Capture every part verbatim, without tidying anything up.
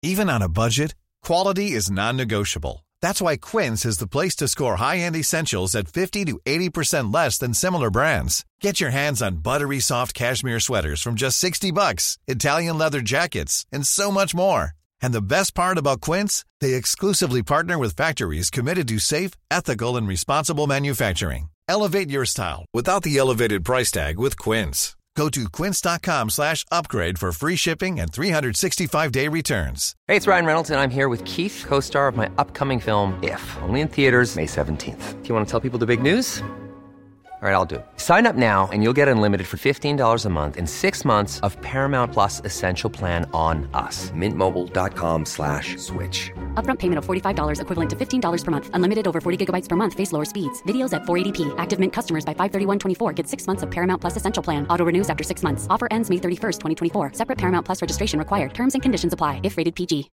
Even on a budget, quality is non-negotiable. That's why Quince is the place to score high-end essentials at fifty to eighty percent less than similar brands. Get your hands on buttery soft cashmere sweaters from just sixty bucks, Italian leather jackets, and so much more. And the best part about Quince, they exclusively partner with factories committed to safe, ethical, and responsible manufacturing. Elevate your style without the elevated price tag with Quince. Go to quince.com slash upgrade for free shipping and three sixty-five day returns. Hey, it's Ryan Reynolds, and I'm here with Keith, co-star of my upcoming film, If, only in theaters May seventeenth. Do you want to tell people the big news? All right, I'll do it. Sign up now and you'll get unlimited for fifteen dollars a month and six months of Paramount Plus Essential Plan on us. Mintmobile.com slash switch. Upfront payment of forty-five dollars equivalent to fifteen dollars per month. Unlimited over forty gigabytes per month. Face lower speeds. Videos at four eighty p. Active Mint customers by five thirty-one twenty-four get six months of Paramount Plus Essential Plan. Auto renews after six months. Offer ends May thirty-first, twenty twenty-four. Separate Paramount Plus registration required. Terms and conditions apply if rated P G.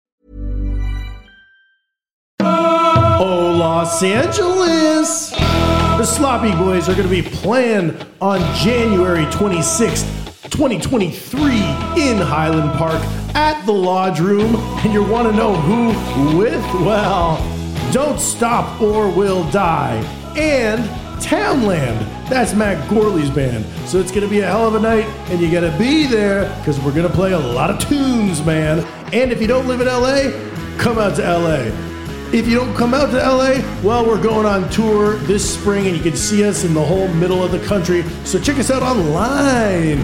Oh, Los Angeles! The Sloppy Boys are going to be playing on January twenty-sixth, twenty twenty-three in Highland Park at the Lodge Room. And you want to know who with? Well, Don't Stop or We'll Die. And Townland. That's Matt Gorley's band. So it's going to be a hell of a night, and you got to be there because we're going to play a lot of tunes, man. And if you don't live in L A, come out to L A. If you don't come out to L A, well, we're going on tour this spring, and you can see us in the whole middle of the country. So check us out online.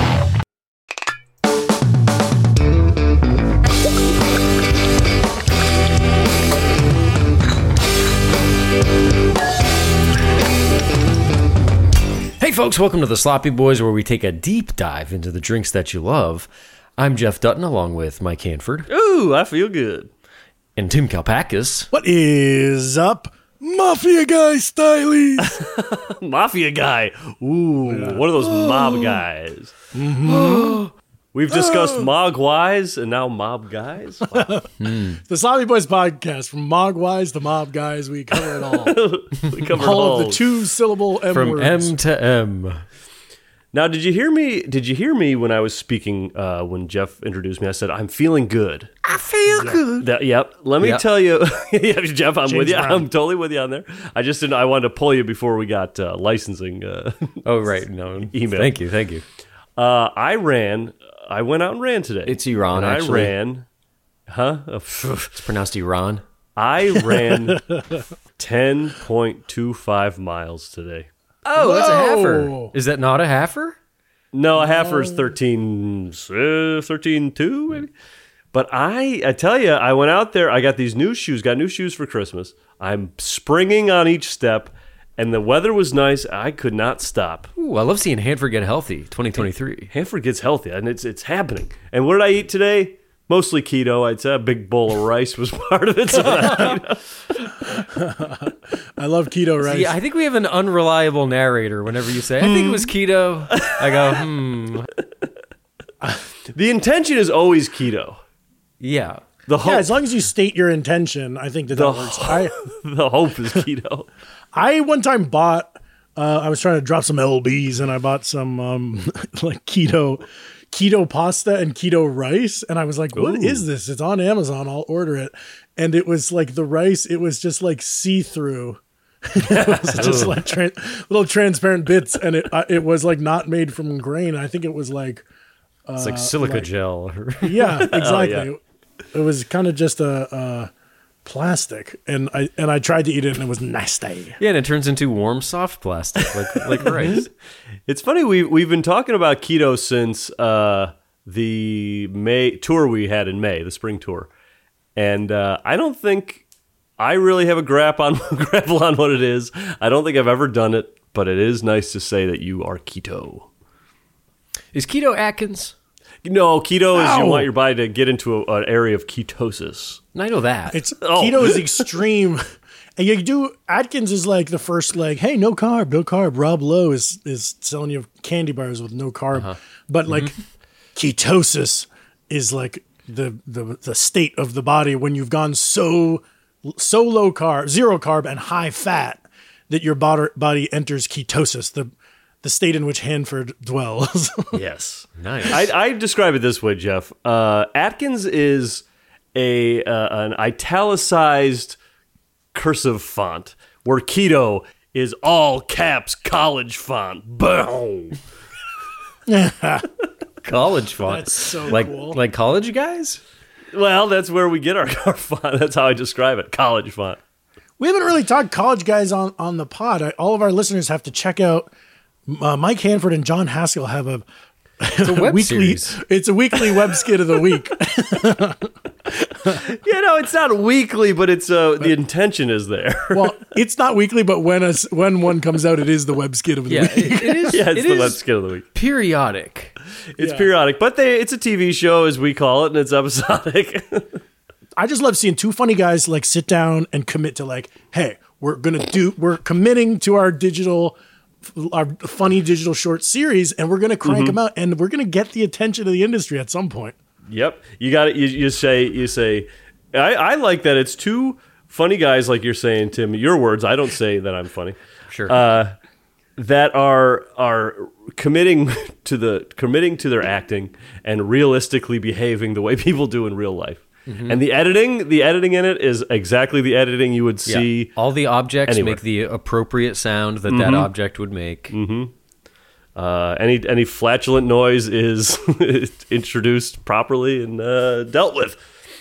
Hey folks, welcome to the Sloppy Boys, where we take a deep dive into the drinks that you love. I'm Jeff Dutton, along with Mike Hanford. Ooh, I feel good. And Tim Kalpakis. What is up, Mafia Guy Stylies? Mafia Guy. Ooh, yeah. One of those mob guys. Mm-hmm. We've discussed Mogwais and now Mob Guys. Wow. hmm. The Sloppy Boys podcast, from Mogwais to Mob Guys, we cover it all. we cover all all of the two-syllable M From words. M to M. Now, did you hear me? Did you hear me when I was speaking? Uh, when Jeff introduced me, I said, "I'm feeling good. I feel yeah. good." That, yep. Let me yep. tell you, yeah, Jeff, I'm James with you. Brown. I'm totally with you on there. I just didn't. I wanted to pull you before we got uh, licensing. Uh, oh, right. No email. Thank you. Thank you. Uh, I ran. I went out and ran today. It's Iran. And actually, I ran. Huh? It's pronounced Iran. I ran ten point two five miles today. Oh, Whoa. that's a halfer. Is that not a halfer? No, a halfer is thirteen, uh, thirteen two maybe. But I, I tell you, I went out there. I got these new shoes. Got new shoes for Christmas. I'm springing on each step, and the weather was nice. I could not stop. Ooh, I love seeing Hanford get healthy. twenty twenty-three. Hanford gets healthy, and it's it's happening. And what did I eat today? Mostly keto. I'd say a big bowl of rice was part of it. So that, I love keto rice. See, I think we have an unreliable narrator whenever you say, I think it was keto. I go, hmm. The intention is always keto. Yeah. The hope, yeah, as long as you state your intention, I think that that the, works. I, the hope is keto. I one time bought, uh, I was trying to drop some L Bs, and I bought some um, like keto keto pasta and keto rice, and I was like, what Ooh. is this? It's on Amazon. I'll order it. And it was like the rice, it was just like see-through. It was just like tra- little transparent bits, and it uh, it was like not made from grain. I think it was like uh, it's like silica like, gel. Yeah, exactly. Oh, yeah. It was kind of just a, a plastic, and I and I tried to eat it, and it was nasty. Yeah, and it turns into warm, soft plastic, like like rice. It's funny, we we've been talking about keto since uh, the May tour we had in May, the spring tour, and uh, I don't think I really have a grap on grapple on what it is. I don't think I've ever done it, but it is nice to say that you are keto. Is keto Atkins? No, keto is Ow. you want your body to get into a, an area of ketosis. I know that. It's Oh. keto is extreme. And you do Atkins is like the first like, hey, no carb, no carb. Rob Lowe is is selling you candy bars with no carb. Uh-huh. But like mm-hmm. ketosis is like the, the the state of the body when you've gone so so low carb, zero carb and high fat that your body body enters ketosis, the the state in which Hanford dwells. Yes. Nice. I, I describe it this way, Jeff. Uh, Atkins is a uh, an italicized cursive font where keto is all caps college font. Boom. College font. That's so like, cool. Like college guys? Well, that's where we get our, our font. That's how I describe it. College font. We haven't really talked college guys on, on the pod. I, all of our listeners have to check out uh, Mike Hanford and John Haskell have a, It's a web weekly. series. It's a weekly web skit of the week. You know, it's not weekly, but it's uh, the intention is there. Well, it's not weekly, but when a, when one comes out, it is the web skit of the Yeah, week. it, it is. yeah, it's it the is web skit of the week. periodic. It's Yeah. periodic, but they it's a T V show, as we call it, and it's episodic. I just love seeing two funny guys like sit down and commit to like, hey, we're gonna do, we're committing to our digital, our funny digital short series, and we're gonna crank them out, and we're gonna get the attention of the industry at some point. Yep, you got it. You, you say you say. I, I like that it's two funny guys, like you're saying, Tim. Your words. I don't say that I'm funny. Sure. Uh, that are are committing to the committing to their acting and realistically behaving the way people do in real life. Mm-hmm. And the editing, the editing in it is exactly the editing you would see. Yeah. All the objects anywhere. make the appropriate sound that that object would make. Mm-hmm. Uh, any any flatulent noise is introduced properly and uh, dealt with.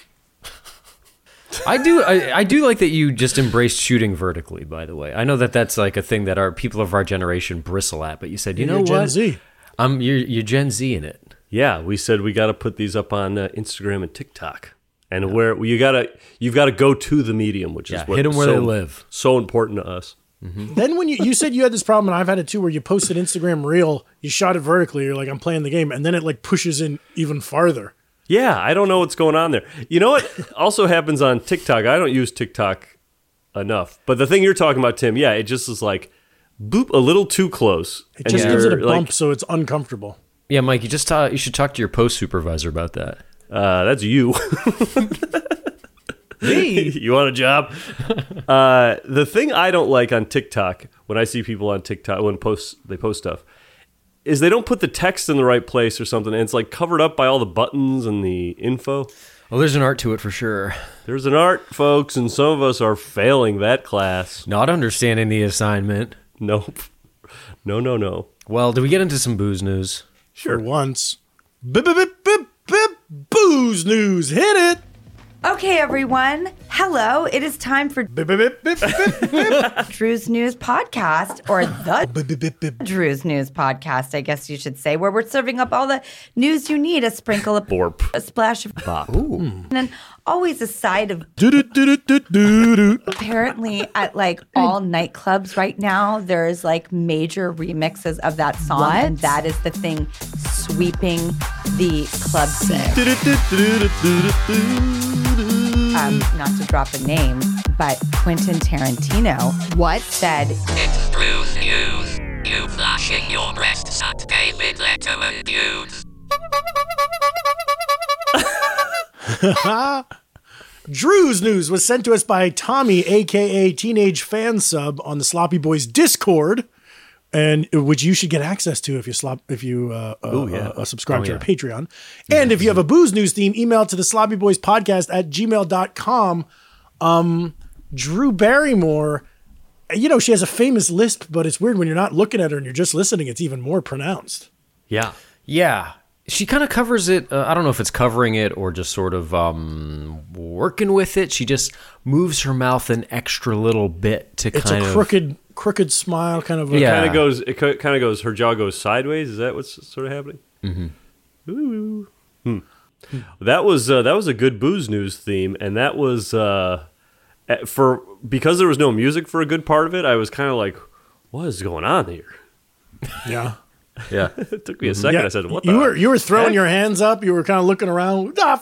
I do I, I do like that you just embraced shooting vertically, by the way. I know that that's like a thing that our people of our generation bristle at, but you said, you know You're what? Gen Z. Um, you're, you're Gen Z in it. Yeah, we said we got to put these up on uh, Instagram and TikTok, and where you gotta you've got to go to the medium, which Yeah, is what hit 'em where so, they live. So important to us. Then when you, you said you had this problem, and I've had it too, where you posted Instagram reel, you shot it vertically, you're like, I'm playing the game, and then it like pushes in even farther. Yeah, I don't know what's going on there. You know what also happens on TikTok? I don't use TikTok enough, but the thing you're talking about, Tim, yeah, it just is like boop a little too close. It just and gives it a you're, bump, like, so it's uncomfortable. Yeah, Mike, you just talk, you should talk to your post supervisor about that. Uh, that's you. Me? You want a job? Uh, the thing I don't like on TikTok, when I see people on TikTok, when posts they post stuff, is they don't put the text in the right place or something, and it's like covered up by all the buttons and the info. Well, there's an art to it for sure. There's an art, folks, and some of us are failing that class. Not understanding the assignment. Nope. No, no, no. Well, do we get into some booze news? For once. Bip, bip, bip, bip, bip, booze news. Hit it. Okay, everyone. Hello. It is time for Bip, bip, bip, bip, bip, bip. Drew's News Podcast, or the Bip, bip, bip, bip. Drew's News Podcast, I guess you should say, where we're serving up all the news you need, a sprinkle of Borp. a splash of Bop. and then always a side of Do-do-do-do-do-do. apparently at like all nightclubs right now, there's like major remixes of that song, and that is the thing sweeping the club scene. Um, not to drop a name, but Quentin Tarantino What? said It's Drew's News. You flashing your breasts at David Letterman dudes. Drew's news was sent to us by Tommy, aka Teenage Fan Sub, on the Sloppy Boys Discord, and which you should get access to if you slop if you uh, uh, yeah. uh, subscribe Oh, to yeah. our Patreon. And if you have a booze news theme, email it to the Sloppy Boys Podcast at gmail dot com. Um, Drew Barrymore, you know, she has a famous lisp, but it's weird when you're not looking at her and you're just listening. It's even more pronounced. Yeah. Yeah. She kind of covers it. Uh, I don't know if it's covering it or just sort of um, working with it. She just moves her mouth an extra little bit to It's kind a of crooked, crooked smile, kind of. A, Yeah. Kind of goes. It kind of goes. Her jaw goes sideways. Is that what's sort of happening? Mm-hmm. Ooh. Hmm. That was uh, that was a good booze news theme, and that was uh, eh, for because there was no music for a good part of it. I was kind of like, "What is going on here?" Yeah. yeah. It took me a second. I said, "What the?" you were you were throwing your hands up. You were kind of looking around. The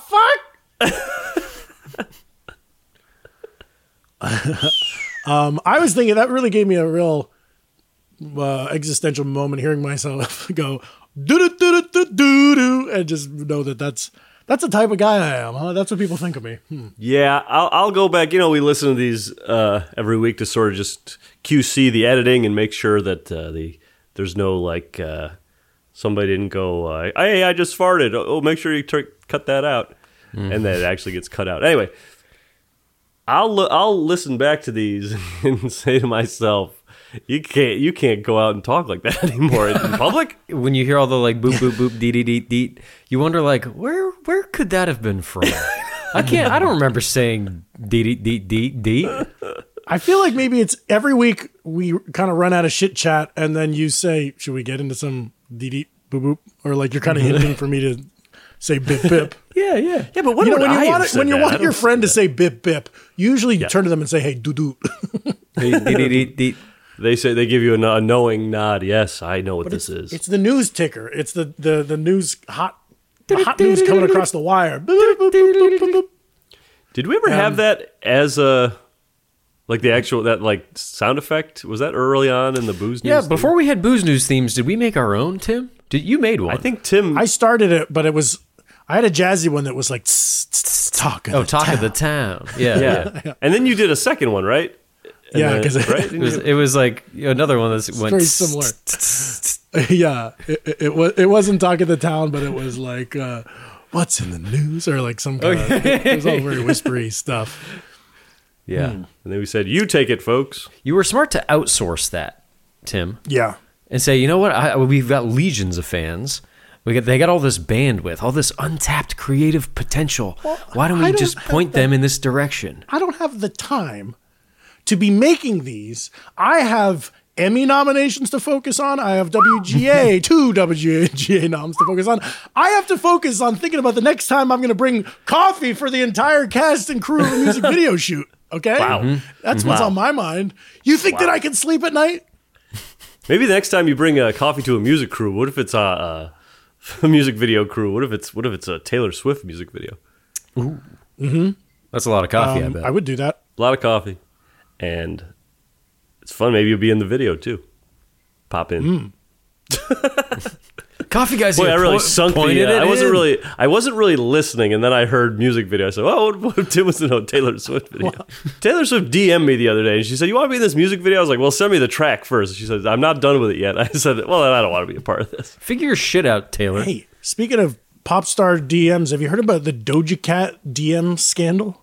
fuck. um, I was thinking that really gave me a real uh, existential moment hearing myself go do do do do do do, and just know that that's that's the type of guy I am. Huh? That's what people think of me. Hmm. Yeah, I'll, I'll go back. You know, we listen to these uh, every week to sort of just Q C the editing and make sure that uh, the there's no like uh, somebody didn't go, uh, hey, I just farted. Oh, make sure you t- cut that out. mm. and then it actually gets cut out. Anyway, I'll I'll listen back to these and say to myself, you can't you can't go out and talk like that anymore in public. When you hear all the like boop boop boop dee dee dee dee, you wonder like where where could that have been from? I can't. I don't remember saying dee dee dee dee dee. I feel like maybe it's every week we kind of run out of shit chat, and then you say, "Should we get into some dee dee boop boop?" Or like you're kind of hinting for me to say bip bip. Yeah, yeah, yeah. But what you know, would when I you have want said when you that? want your friend to say bip bip, usually you Yeah. turn to them and say, "Hey, doo doo." Dee dee dee dee dee. They say they give you a, a knowing nod. Yes, I know what this is. It's the news ticker. It's the the the news hot the hot news coming across the wire. Boop, boop, boop, boop, boop, boop. Did we ever Um, have that as a like the actual that like sound effect? Was that early on in the booze news? Yeah, thing? before we had booze news themes, did we make our own, Tim? Did you made one? I think Tim. I started it, but it was I had a jazzy one that was like tss, tss, tss, talk of oh, the talk town. of the town. Yeah, yeah. yeah. and then you did a second one, right? And Yeah, then- 'cause it- right? It was it was like another one that went very similar. yeah, it, it, it was it wasn't talk of the town, but it was like uh, what's in the news or like some kind of it was all very whispery stuff. Yeah, And then we said, "You take it, folks." you were smart to outsource that, Tim, Yeah. and say, you know what? I, we've got legions of fans. We got they got all this bandwidth, all this untapped creative potential. Why don't we I don't just have point that- them in this direction? I don't have the time to be making these. I have Emmy nominations to focus on. I have W G A, two W G A noms to focus on. I have to focus on thinking about the next time I'm going to bring coffee for the entire cast and crew of a music video shoot. Okay? Wow. That's what's Wow. on my mind. You think that I can sleep at night? Maybe the next time you bring a coffee to a music crew, what if it's a, a, a music video crew? What if it's what if it's a Taylor Swift music video? That's a lot of coffee. I Um, bet. I would do that. A lot of coffee, and it's fun. Maybe you'll be in the video too. Pop in. Coffee guys. Boy, here I really po- sunk the. pointed Uh, it I wasn't in. really. I wasn't really listening, and then I heard music video. I said, "Oh, what, what if Tim was in a Taylor Swift video?" Taylor Swift D M'd me the other day, and she said, "You want to be in this music video?" I was like, "Well, send me the track first." She said, "I'm not done with it yet." I said, "Well, then I don't want to be a part of this." Figure your shit out, Taylor. Hey, speaking of pop star D Ms, have you heard about the Doja Cat D M scandal?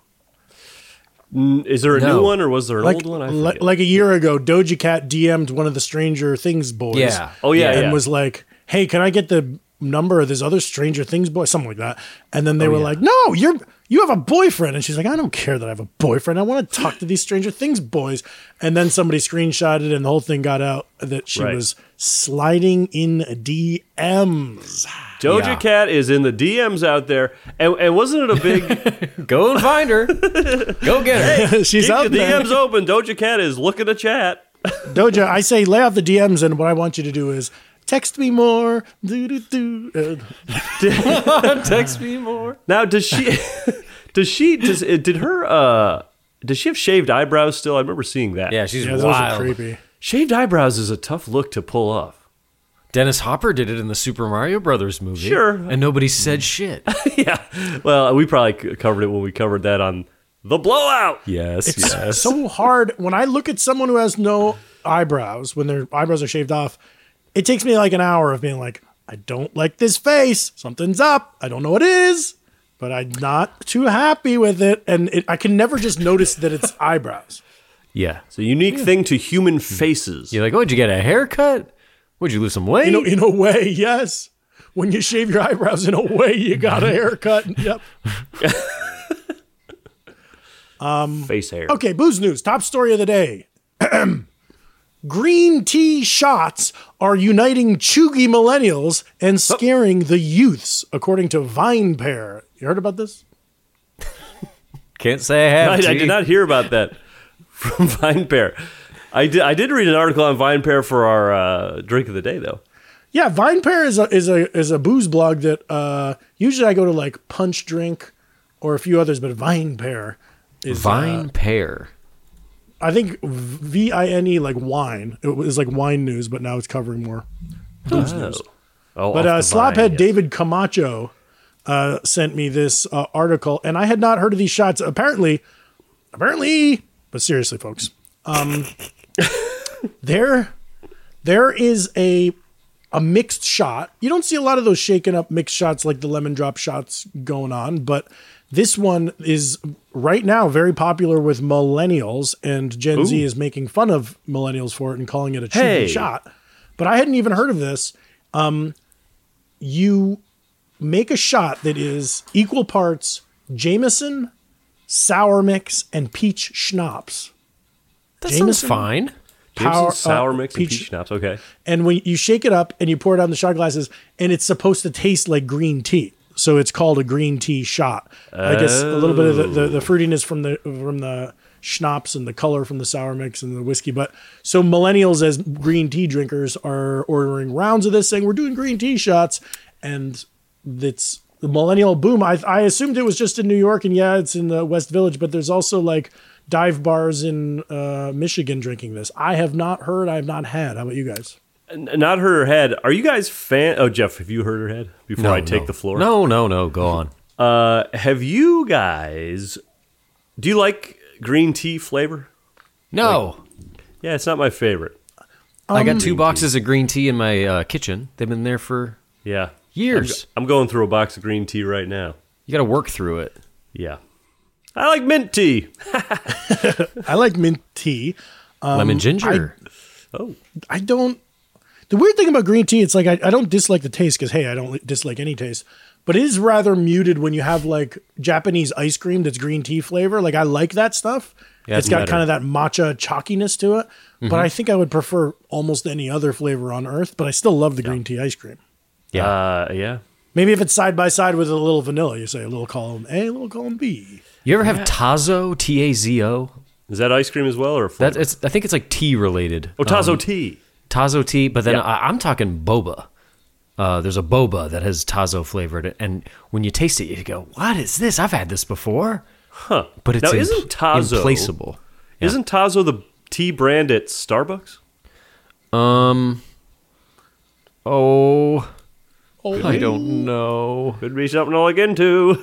Is there a No. new one, or was there an Like, old one? I li- forget. like a year ago, Doja Cat D M'd one of the Stranger Things boys. Yeah. Oh, yeah, and yeah. was like, "Hey, can I get the number of this other Stranger Things boy?" Something like that. And then they Oh, were like, "No, you're you have a boyfriend." And she's like, "I don't care that I have a boyfriend. I want to talk to these Stranger Things boys." And then somebody screenshotted it, and the whole thing got out that she Right. was sliding in D Ms. Doja Yeah. Cat is in the D Ms out there, and, and wasn't it a big? Go and find her. Go get her. She's Keep out the there. D Ms open. Doja Cat is looking to chat. Doja, I say lay off the D Ms, and what I want you to do is text me more. Do, do, do. Uh, Text me more. Now, does she? does she? Does did her? Uh, does she have shaved eyebrows still? I remember seeing that. Yeah, she's yeah, those wild. are creepy. Shaved eyebrows is a tough look to pull off. Dennis Hopper did it in the Super Mario Brothers movie. Sure. And nobody said shit. Yeah. Well, we probably c- covered it when we covered that on The Blowout. Yes, It's so hard when I look at someone who has no eyebrows, when their eyebrows are shaved off, it takes me like an hour of being like, I don't like this face. Something's up. I don't know what it is, but I'm not too happy with it. And it, I can never just notice that it's eyebrows. Yeah. It's a unique thing to human faces. You're like, oh, did you get a haircut? Would you lose some weight? You know, in a way, yes. When you shave your eyebrows, in a way, you got a haircut. Yep. Face hair. Okay, booze news. Top story of the day. Green tea shots are uniting chuggy millennials and scaring the youths, according to VinePair. You heard about this? Can't say I have. I, I G. did not hear about that from VinePair. I did. I did read an article on VinePair for our uh, drink of the day, though. Yeah, VinePair is a is a is a booze blog that uh, usually I go to like Punch Drink or a few others, but VinePair is Vine uh, Pair. I think V I N E like wine. It was like wine news, but now it's covering more booze news. Oh, But off uh, the vine, Slophead yes. David Camacho uh, sent me this uh, article, and I had not heard of these shots. Apparently, apparently, but seriously, folks, um, there, there is a a mixed shot. You don't see a lot of those shaken up mixed shots like the lemon drop shots going on, but This one is right now very popular with millennials, and Gen Ooh. Z is making fun of millennials for it and calling it a cheap hey. shot. But I hadn't even heard of this. Um, you make a shot that is equal parts Jameson, sour mix, and peach schnapps. That Jameson, sounds fine. Power, Jameson, sour uh, mix, peach, and peach schnapps. Okay. And when you shake it up and you pour it on the shot glasses, and it's supposed to taste like green tea. So it's called a green tea shot. Oh. I guess a little bit of the, the, the fruitiness from the from the schnapps and the color from the sour mix and the whiskey. But so millennials as green tea drinkers are ordering rounds of this, saying we're doing green tea shots, and it's the millennial boom. I I assumed it was just in New York, and yeah, it's in the West Village, but there's also like dive bars in uh, Michigan drinking this. I have not heard. I have not had. How about you guys? Not heard or had. Are you guys fan? Oh, Jeff, have you heard or had before no, I take no. the floor? No, no, no. Go on. Uh, have you guys? Do you like green tea flavor? No. Like, yeah, it's not my favorite. Um, I got two boxes tea. of green tea in my uh, kitchen. They've been there for yeah years. I'm, I'm going through a box of green tea right now. You got to work through it. Yeah. I like mint tea. I like mint tea. Um, Lemon ginger. I, oh, I don't. The weird thing about green tea, it's like I, I don't dislike the taste because, hey, I don't dislike any taste. But it is rather muted when you have like Japanese ice cream that's green tea flavor. Like I like that stuff. Yeah, it's got better. kind of that matcha chalkiness to it. Mm-hmm. But I think I would prefer almost any other flavor on earth. But I still love the yeah. green tea ice cream. Yeah. Uh, yeah. Maybe if it's side by side with a little vanilla, you say a little column A, a little column B. You ever have yeah. Tazo, T A Z O? Is that ice cream as well? or that, it's, I think it's like tea related. Oh, Tazo um, tea. Tazo tea, but then yeah. I, I'm talking boba. Uh, there's a boba that has Tazo flavored, and when you taste it, you go, "What is this? I've had this before." Huh? But it's now, imp- isn't Tazo implaceable? Yeah. Isn't Tazo the tea brand at Starbucks? Um. Oh. oh I don't know. Could be something to look into.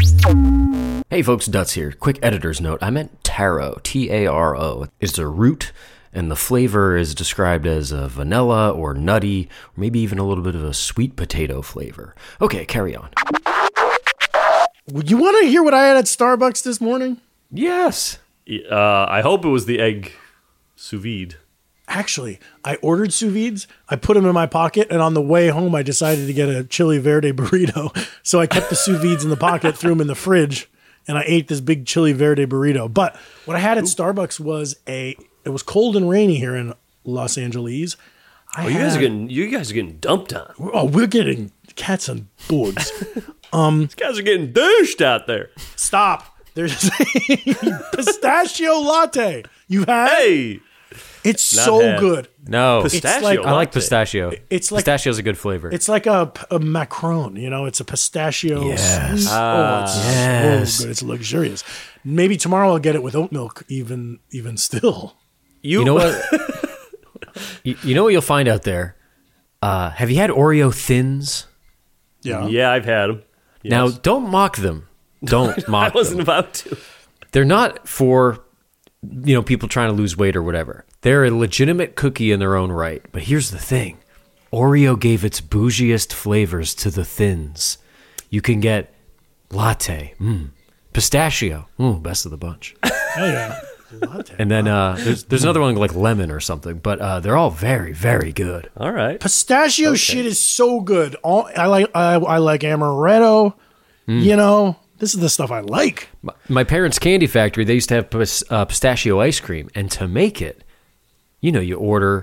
Hey, folks, Dutz here. Quick editor's note. I meant taro. T A R O. It's a root. And the flavor is described as a vanilla or nutty, or maybe even a little bit of a sweet potato flavor. Okay, carry on. You want to hear what I had at Starbucks this morning? Yes. Uh, I hope it was the egg sous vide. Actually, I ordered sous vides. I put them in my pocket, and on the way home, I decided to get a chili verde burrito. So I kept the sous vides in the pocket, threw them in the fridge, and I ate this big chili verde burrito. But what I had at Starbucks was a... It was cold and rainy here in Los Angeles. I oh, you had, guys are getting you guys are getting dumped on. Oh, we're getting cats and dogs. um, These guys are getting douched out there. Stop. There's a pistachio latte. You had? Hey, it's so had. good. No, pistachio. Like, I like pistachio. It's like pistachio's a good flavor. It's like a, a macaron. You know, it's a pistachio. Yes. Uh, oh, it's yes. so good. It's luxurious. Maybe tomorrow I'll get it with oat milk. Even even still. You, you know what? you, you know what you'll find out there? Uh, have you had Oreo Thins? Yeah. Yeah, I've had them. Yes. Now, don't mock them. Don't mock them. I wasn't them. about to. They're not for, you know, people trying to lose weight or whatever. They're a legitimate cookie in their own right. But here's the thing. Oreo gave its bougiest flavors to the Thins. You can get latte, mm, pistachio, mm, best of the bunch. Hell yeah. Latte. And then uh, there's there's another one like lemon or something, but uh, they're all very, very good. All right. Pistachio okay. shit is so good. All I like I, I like amaretto. Mm. You know, this is the stuff I like. My, my parents' candy factory, they used to have pis, uh, pistachio ice cream, and to make it, you know, you order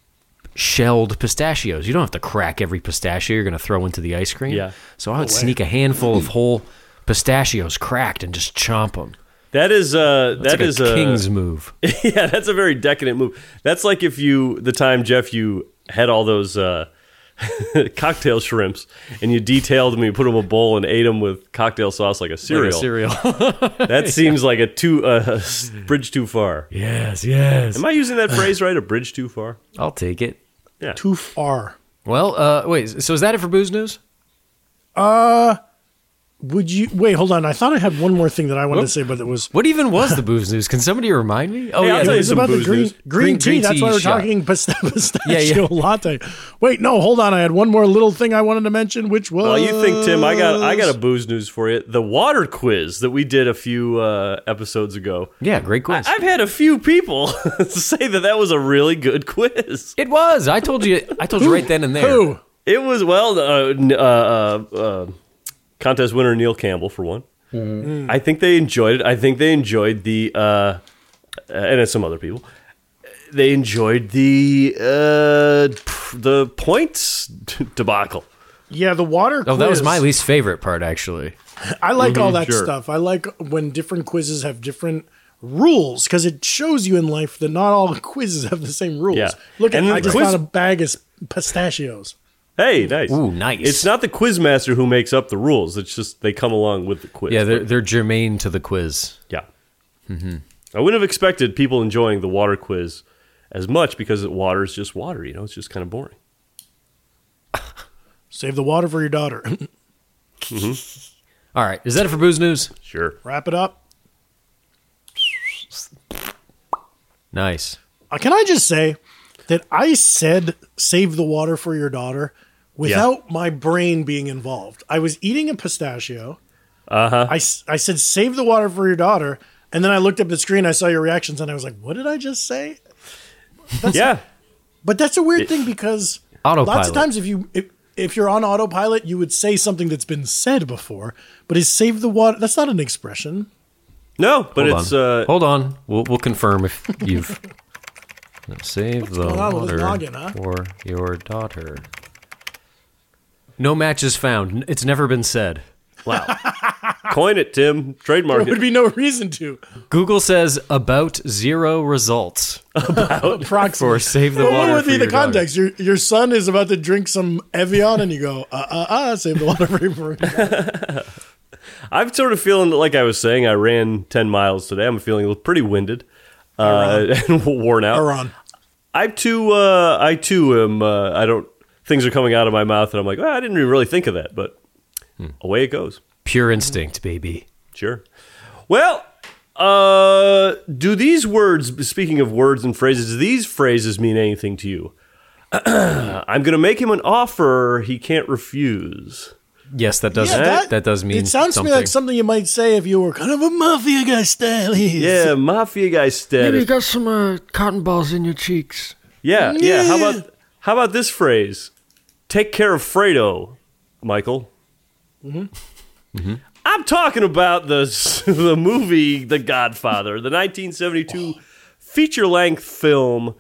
shelled pistachios. You don't have to crack every pistachio you're going to throw into the ice cream. Yeah. So I would no sneak a handful of whole pistachios cracked and just chomp them. That is uh that's that like is a a king's move. Yeah, that's a very decadent move. That's like if you the time Jeff you had all those uh, cocktail shrimps and you detailed them, you put them in a bowl and ate them with cocktail sauce like a cereal. Like a cereal. That seems yeah. like a too uh, bridge too far. Yes, yes. Am I using that phrase right? A bridge too far? I'll take it. Yeah. Too far. Well, uh, wait. So is that it for booze news? Uh. would you wait? Hold on. I thought I had one more thing that I wanted to say, but it was What even was the booze news? Can somebody remind me? Oh Hey, I'll yeah, tell it you was some about the booze green, news. green, Green- tea. green That's tea why we're shot. talking pista- pistachio Yeah, yeah. latte. Wait, no, hold on. I had one more little thing I wanted to mention, which was. Well, you think, Tim? I got I got a booze news for you. The water quiz that we did a few uh, episodes ago. yeah, great quiz. I've had a few people say that that was a really good quiz. it was. I told you. I told you right then and there. Who? It was well, uh, n- uh, uh, uh, contest winner Neil Campbell for one. Mm-hmm. I think they enjoyed it. I think they enjoyed the, uh, and it's some other people. They enjoyed the uh, the points debacle. Yeah, the water quiz. Oh, that was my least favorite part, actually. I like all that sure. stuff. I like when different quizzes have different rules because it shows you in life that not all quizzes have the same rules. Yeah. Look, at And the I just quiz- found a bag of pistachios. Hey, nice. Ooh, nice. It's not the quiz master who makes up the rules. It's just they come along with the quiz. Yeah, they're they're germane to the quiz. Yeah. I wouldn't have expected people enjoying the water quiz as much because water is just water. You know, it's just kind of boring. Save the water for your daughter. All right, is that it for booze news? Sure. Wrap it up. Nice. Uh, can I just say that I said save the water for your daughter without my brain being involved. I was eating a pistachio. Uh-huh. I, s- I said save the water for your daughter. And then I looked up the screen, I saw your reactions, and I was like, what did I just say? Yeah. But that's a weird thing because lots Autopilot. of times if you if, if you're on autopilot, you would say something that's been said before. But is save the water? That's not an expression. No, but Hold it's on. uh, Hold on. We'll we'll confirm if you've save the going on with this water noggin, huh? for your daughter. No matches found. It's never been said. wow. Coin it, Tim. Trademark There would it. be no reason to. Google says about zero results Approximately. for save the Well, water. what would for be the your daughter. context? Your your son is about to drink some Evian, and you go, uh, uh, uh, save the water for your daughter. I'm sort of feeling like I was saying I ran ten miles today. I'm feeling pretty winded uh, and worn out. Iran. I too, uh, I too am. Uh, I don't. Things are coming out of my mouth, and I'm like, oh, I didn't even really think of that, but away it goes. Pure instinct, baby. Sure. Well, uh, do these words? Speaking of words and phrases, do these phrases mean anything to you? I'm going to make him an offer he can't refuse. Yes, that does. Yeah, that, does mean. It sounds something. to me like something you might say if you were kind of a mafia guy style. Yeah, mafia guy status. got some uh, cotton balls in your cheeks. Yeah, yeah. How about how about this phrase? Take care of Fredo, Michael. Mm-hmm. Mm-hmm. I'm talking about the the movie The Godfather, the nineteen seventy-two feature-length film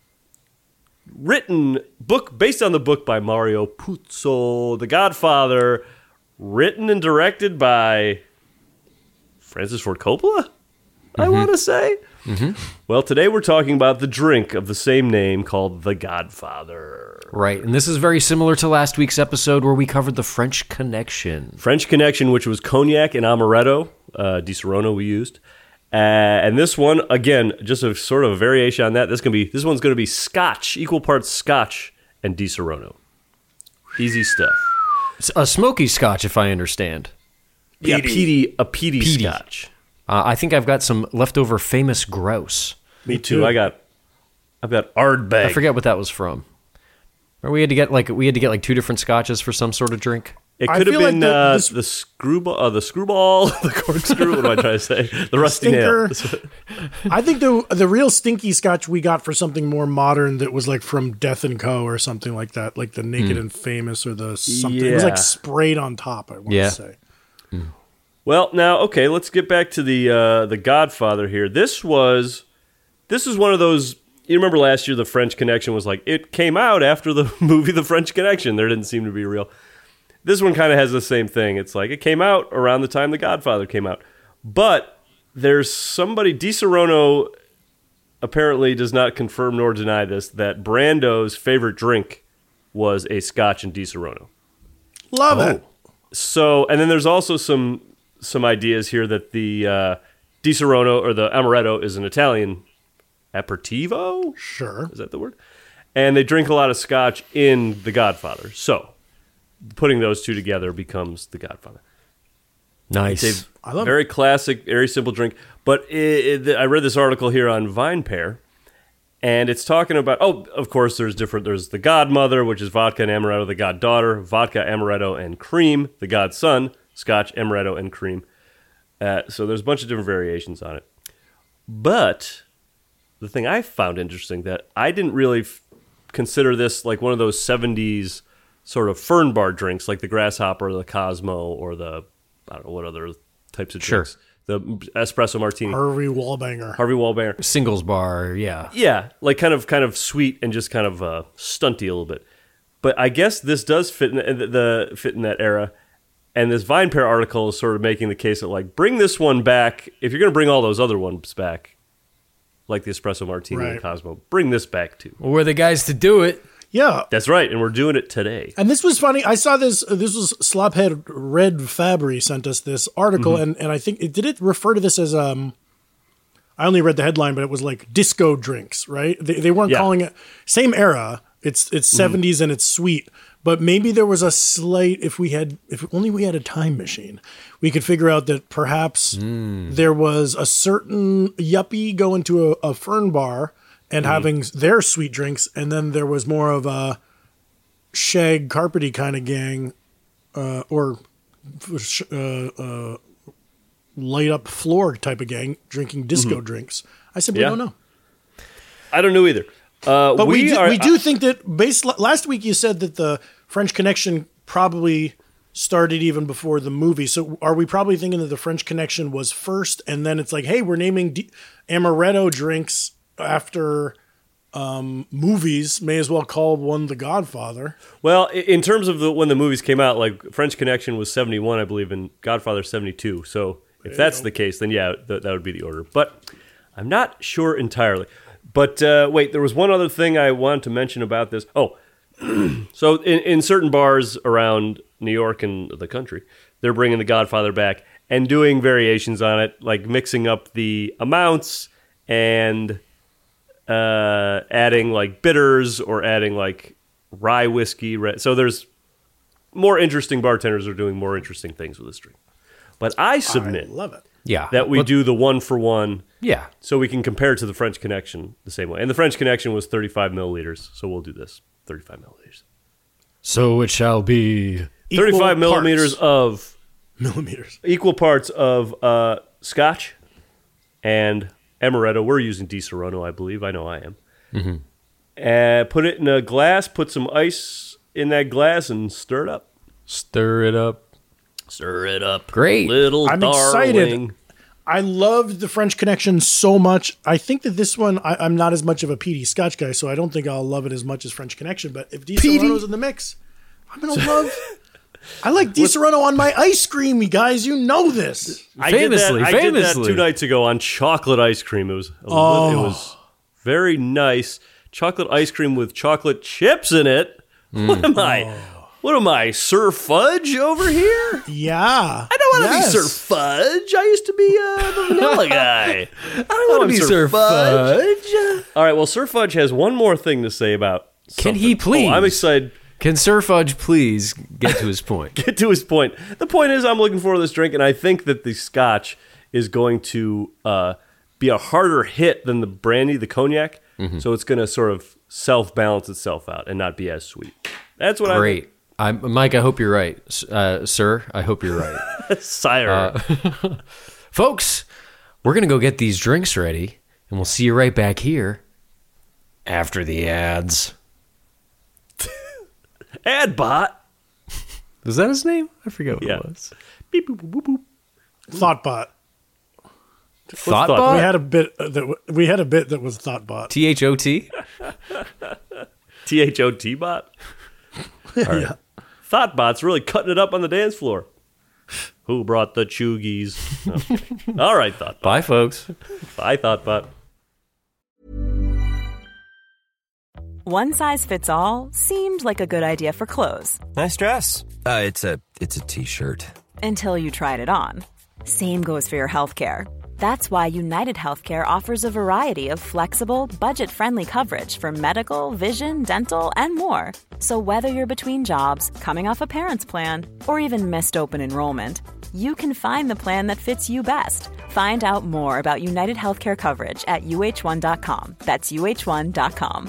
written book based on the book by Mario Puzo. The Godfather, written and directed by Francis Ford Coppola. I want to say. Well, today we're talking about the drink of the same name called The Godfather. Right, and this is very similar to last week's episode where we covered the French Connection. French Connection, which was cognac and amaretto, uh, Di Serono we used. Uh, and this one, again, just a sort of a variation on that. This, gonna be, this one's going to be Scotch, equal parts Scotch and Di Serono. Easy stuff. It's a smoky Scotch, if I understand. Yeah, peaty, a peaty, Peaty. Scotch. Uh, I think I've got some leftover famous grouse. Me too. I got, I've got Ardbeg. I forget what that was from. Or we had to get like we had to get like two different scotches for some sort of drink. It I could have feel like been the- uh, this- the screwball, uh, the screwball, the corkscrew. What am I trying to say? The rusty nail. Stinker. I think the the real stinky scotch we got for something more modern that was like from Death and Co. or something like that, like the Naked and Famous or the something. It was Yeah. like sprayed on top. I want Yeah. to say. Well, now, okay, let's get back to the uh, the Godfather here. This was this is one of those. You remember last year, The French Connection was like it came out after the movie The French Connection. There didn't seem to be real. This one kind of has the same thing. It's like it came out around the time The Godfather came out, but there's somebody Di Serono apparently does not confirm nor deny this that Brando's favorite drink was a Scotch and Di Serono. Love it. So, and then there's also some some ideas here that the uh, Di Serono or the Amaretto is an Italian aperitivo. Sure. Is that the word? And they drink a lot of Scotch in The Godfather. So, putting those two together becomes The Godfather. Nice. It's a I love very classic, very simple drink. But it, it, I read this article here on VinePair, and it's talking about, oh, of course, there's different, there's the godmother, which is vodka and amaretto, the goddaughter, vodka, amaretto, and cream, the godson, scotch, amaretto, and cream. Uh, so there's a bunch of different variations on it. But the thing I found interesting that I didn't really f- consider this like one of those seventies sort of fern bar drinks, like the Grasshopper, or the Cosmo, or the, I don't know what other types of Sure. drinks. The espresso martini. Harvey Wallbanger. Harvey Wallbanger. Singles bar, yeah. Yeah, like kind of kind of sweet and just kind of uh, stunty a little bit. But I guess this does fit in the, the fit in that era. And this VinePair article is sort of making the case that, like, bring this one back. If you're going to bring all those other ones back, like the espresso martini Right. and Cosmo, bring this back too. Well, we're the guys to do it. Yeah. That's right, and we're doing it today. And this was funny. I saw this. This was Slophead Red Fabry sent us this article, Mm-hmm. and, and I think it did it refer to this as um. I only read the headline, but it was like disco drinks, right? They they weren't Yeah. calling it same era. It's it's seventies and it's sweet, but maybe there was a slight. If we had, if only we had a time machine, we could figure out that perhaps there was a certain yuppie going to a, a fern bar and having their sweet drinks, and then there was more of a shag carpety kind of gang, uh, or uh, uh, light up floor type of gang drinking disco drinks. I simply Yeah. don't know. I don't know either. Uh, But we, we, do, are, we do think that based last week you said that the French Connection probably started even before the movie. So are we probably thinking that the French Connection was first, and then it's like, hey, we're naming D- amaretto drinks after um, movies? May as well call one The Godfather. Well, i- in terms of the when the movies came out, like French Connection was seventy-one, I believe, and Godfather seventy-two. So if that's the case, then yeah, th- that would be the order. But I'm not sure entirely. But uh, wait, there was one other thing I wanted to mention about this. Oh, so in, in certain bars around New York and the country, they're bringing the Godfather back and doing variations on it, like mixing up the amounts and uh, adding like bitters or adding like rye whiskey. Red. So there's more interesting bartenders are doing more interesting things with this drink. But I submit I love it. Yeah. that we Well, do the one for one. Yeah. So we can compare it to the French Connection the same way. And the French Connection was thirty-five milliliters, so we'll do this. thirty-five milliliters. So it shall be. Equal thirty-five millimeters parts. of, Millimeters. equal parts of uh, scotch and amaretto. We're using Di Serono, I believe. I know I am. Mm-hmm. Uh, put it in a glass, put some ice in that glass, and stir it up. Stir it up. Stir it up. Great. Little I'm darling. excited. I loved the French Connection so much. I think that this one, I, I'm not as much of a P D Scotch guy, so I don't think I'll love it as much as French Connection. But if Di Serono's in the mix, I'm going to love. I like Di Serono on my ice cream, you guys. You know this. I Famously, did that, I did that famously. two nights ago on chocolate ice cream. It was a Oh. little, it was very nice. Chocolate ice cream with chocolate chips in it. What am I? What am I, Sir Fudge over here? Yeah. I don't want to Yes. be Sir Fudge. I used to be uh, the vanilla guy. I don't want to be be Sir Sir Fudge. All right, well, Sir Fudge has one more thing to say about Can something. he please? Oh, I'm excited. Can Sir Fudge please get to his point? Get to his point. The point is, I'm looking forward to this drink, and I think that the Scotch is going to uh, be a harder hit than the brandy, the cognac. So it's going to sort of self-balance itself out and not be as sweet. That's what Great. I'm, Mike, I hope you're right. S- Uh, sir, I hope you're right. I think. Sire. Folks, we're going to go get these drinks ready, and we'll see you right back here after the ads. Adbot. Was that his name? I forget what Yeah. it was. Beep, boop, boop, boop. Thoughtbot. Thought- Thoughtbot? We had a bit uh, that w- we had a bit that was Thoughtbot. T H O T? T H O T bot. Yeah. Thoughtbot's really cutting it up on the dance floor. Who brought the chuggies? Okay. All right, Thoughtbot. Bye, folks. Bye, Thoughtbot. One size fits all seemed like a good idea for clothes Nice dress. Uh, it's a it's a t-shirt. until you tried it on. Same goes for your healthcare. That's why United Healthcare offers a variety of flexible, budget-friendly coverage for medical, vision, dental, and more. So whether you're between jobs, coming off a parent's plan, or even missed open enrollment, you can find the plan that fits you best. Find out more about United Healthcare coverage at U H one dot com. That's U H one dot com.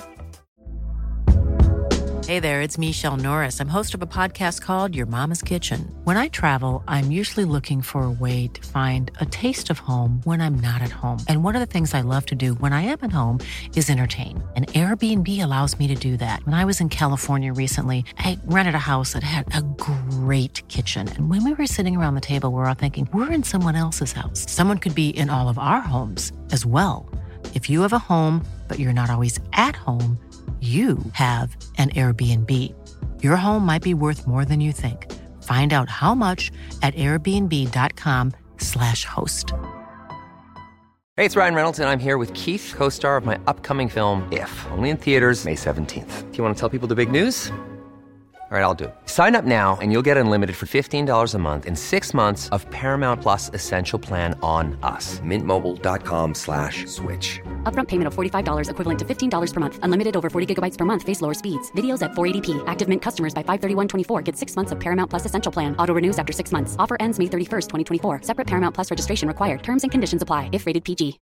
Hey there, it's Michelle Norris. I'm host of a podcast called Your Mama's Kitchen. When I travel, I'm usually looking for a way to find a taste of home when I'm not at home. And one of the things I love to do when I am at home is entertain. And Airbnb allows me to do that. When I was in California recently, I rented a house that had a great kitchen. And when we were sitting around the table, we were all thinking, we're in someone else's house. Someone could be in all of our homes as well. If you have a home, but you're not always at home, you have an Airbnb. Your home might be worth more than you think. Find out how much at airbnb.com slash host. Hey, it's Ryan Reynolds, and I'm here with Keith, co-star of my upcoming film, If, only in theaters May seventeenth. Do you want to tell people the big news? All right, I'll do it. Sign up now and you'll get unlimited for fifteen dollars a month and six months of Paramount Plus Essential Plan on us. Mint Mobile dot com slash switch. Upfront payment of forty-five dollars equivalent to fifteen dollars per month. Unlimited over forty gigabytes per month. Face lower speeds. Videos at four eighty p. Active Mint customers by five thirty-one twenty-four get six months of Paramount Plus Essential Plan. Auto renews after six months. Offer ends May thirty-first, twenty twenty-four. Separate Paramount Plus registration required. Terms and conditions apply if rated P G.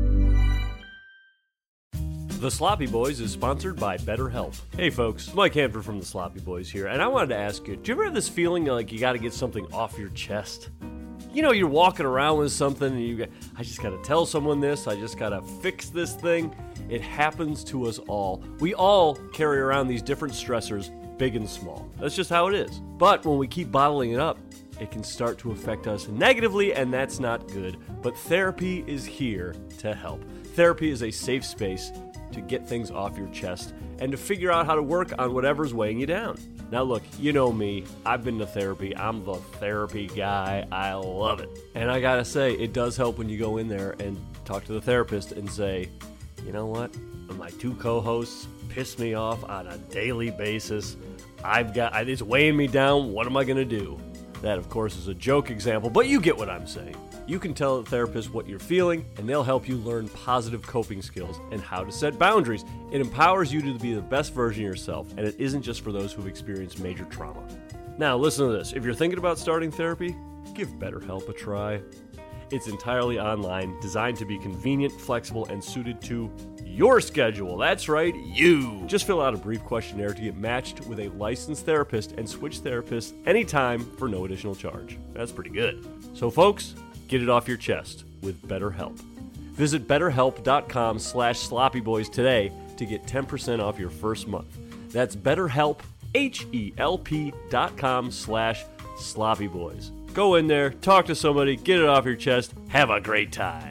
The Sloppy Boys is sponsored by BetterHelp. Hey folks, Mike Hanford from The Sloppy Boys here, and I wanted to ask you, do you ever have this feeling like you got to get something off your chest? You know, you're walking around with something and you go, I just got to tell someone this, I just got to fix this thing. It happens to us all. We all carry around these different stressors, big and small. That's just how it is. But when we keep bottling it up, it can start to affect us negatively, and that's not good. But therapy is here to help. Therapy is a safe space to get things off your chest and to figure out how to work on whatever's weighing you down. Now look, you know me, I've been to therapy, I'm the therapy guy, I love it. And I gotta say, it does help when you go in there and talk to the therapist and say, you know what, my two co-hosts piss me off on a daily basis, I've got, it's weighing me down, what am I gonna do? That of course is a joke example, but you get what I'm saying. You can tell the therapist what you're feeling, and they'll help you learn positive coping skills and how to set boundaries. It empowers you to be the best version of yourself, and it isn't just for those who've experienced major trauma. Now, listen to this. If you're thinking about starting therapy, give BetterHelp a try. It's entirely online, designed to be convenient, flexible, and suited to your schedule. That's right, you. Just fill out a brief questionnaire to get matched with a licensed therapist and switch therapists anytime for no additional charge. That's pretty good. So, folks, get it off your chest with BetterHelp. Visit betterhelp.com slash sloppyboys today to get ten percent off your first month. That's BetterHelp, H-E-L-P dot com slash sloppyboys. Go in there, talk to somebody, get it off your chest, have a great time.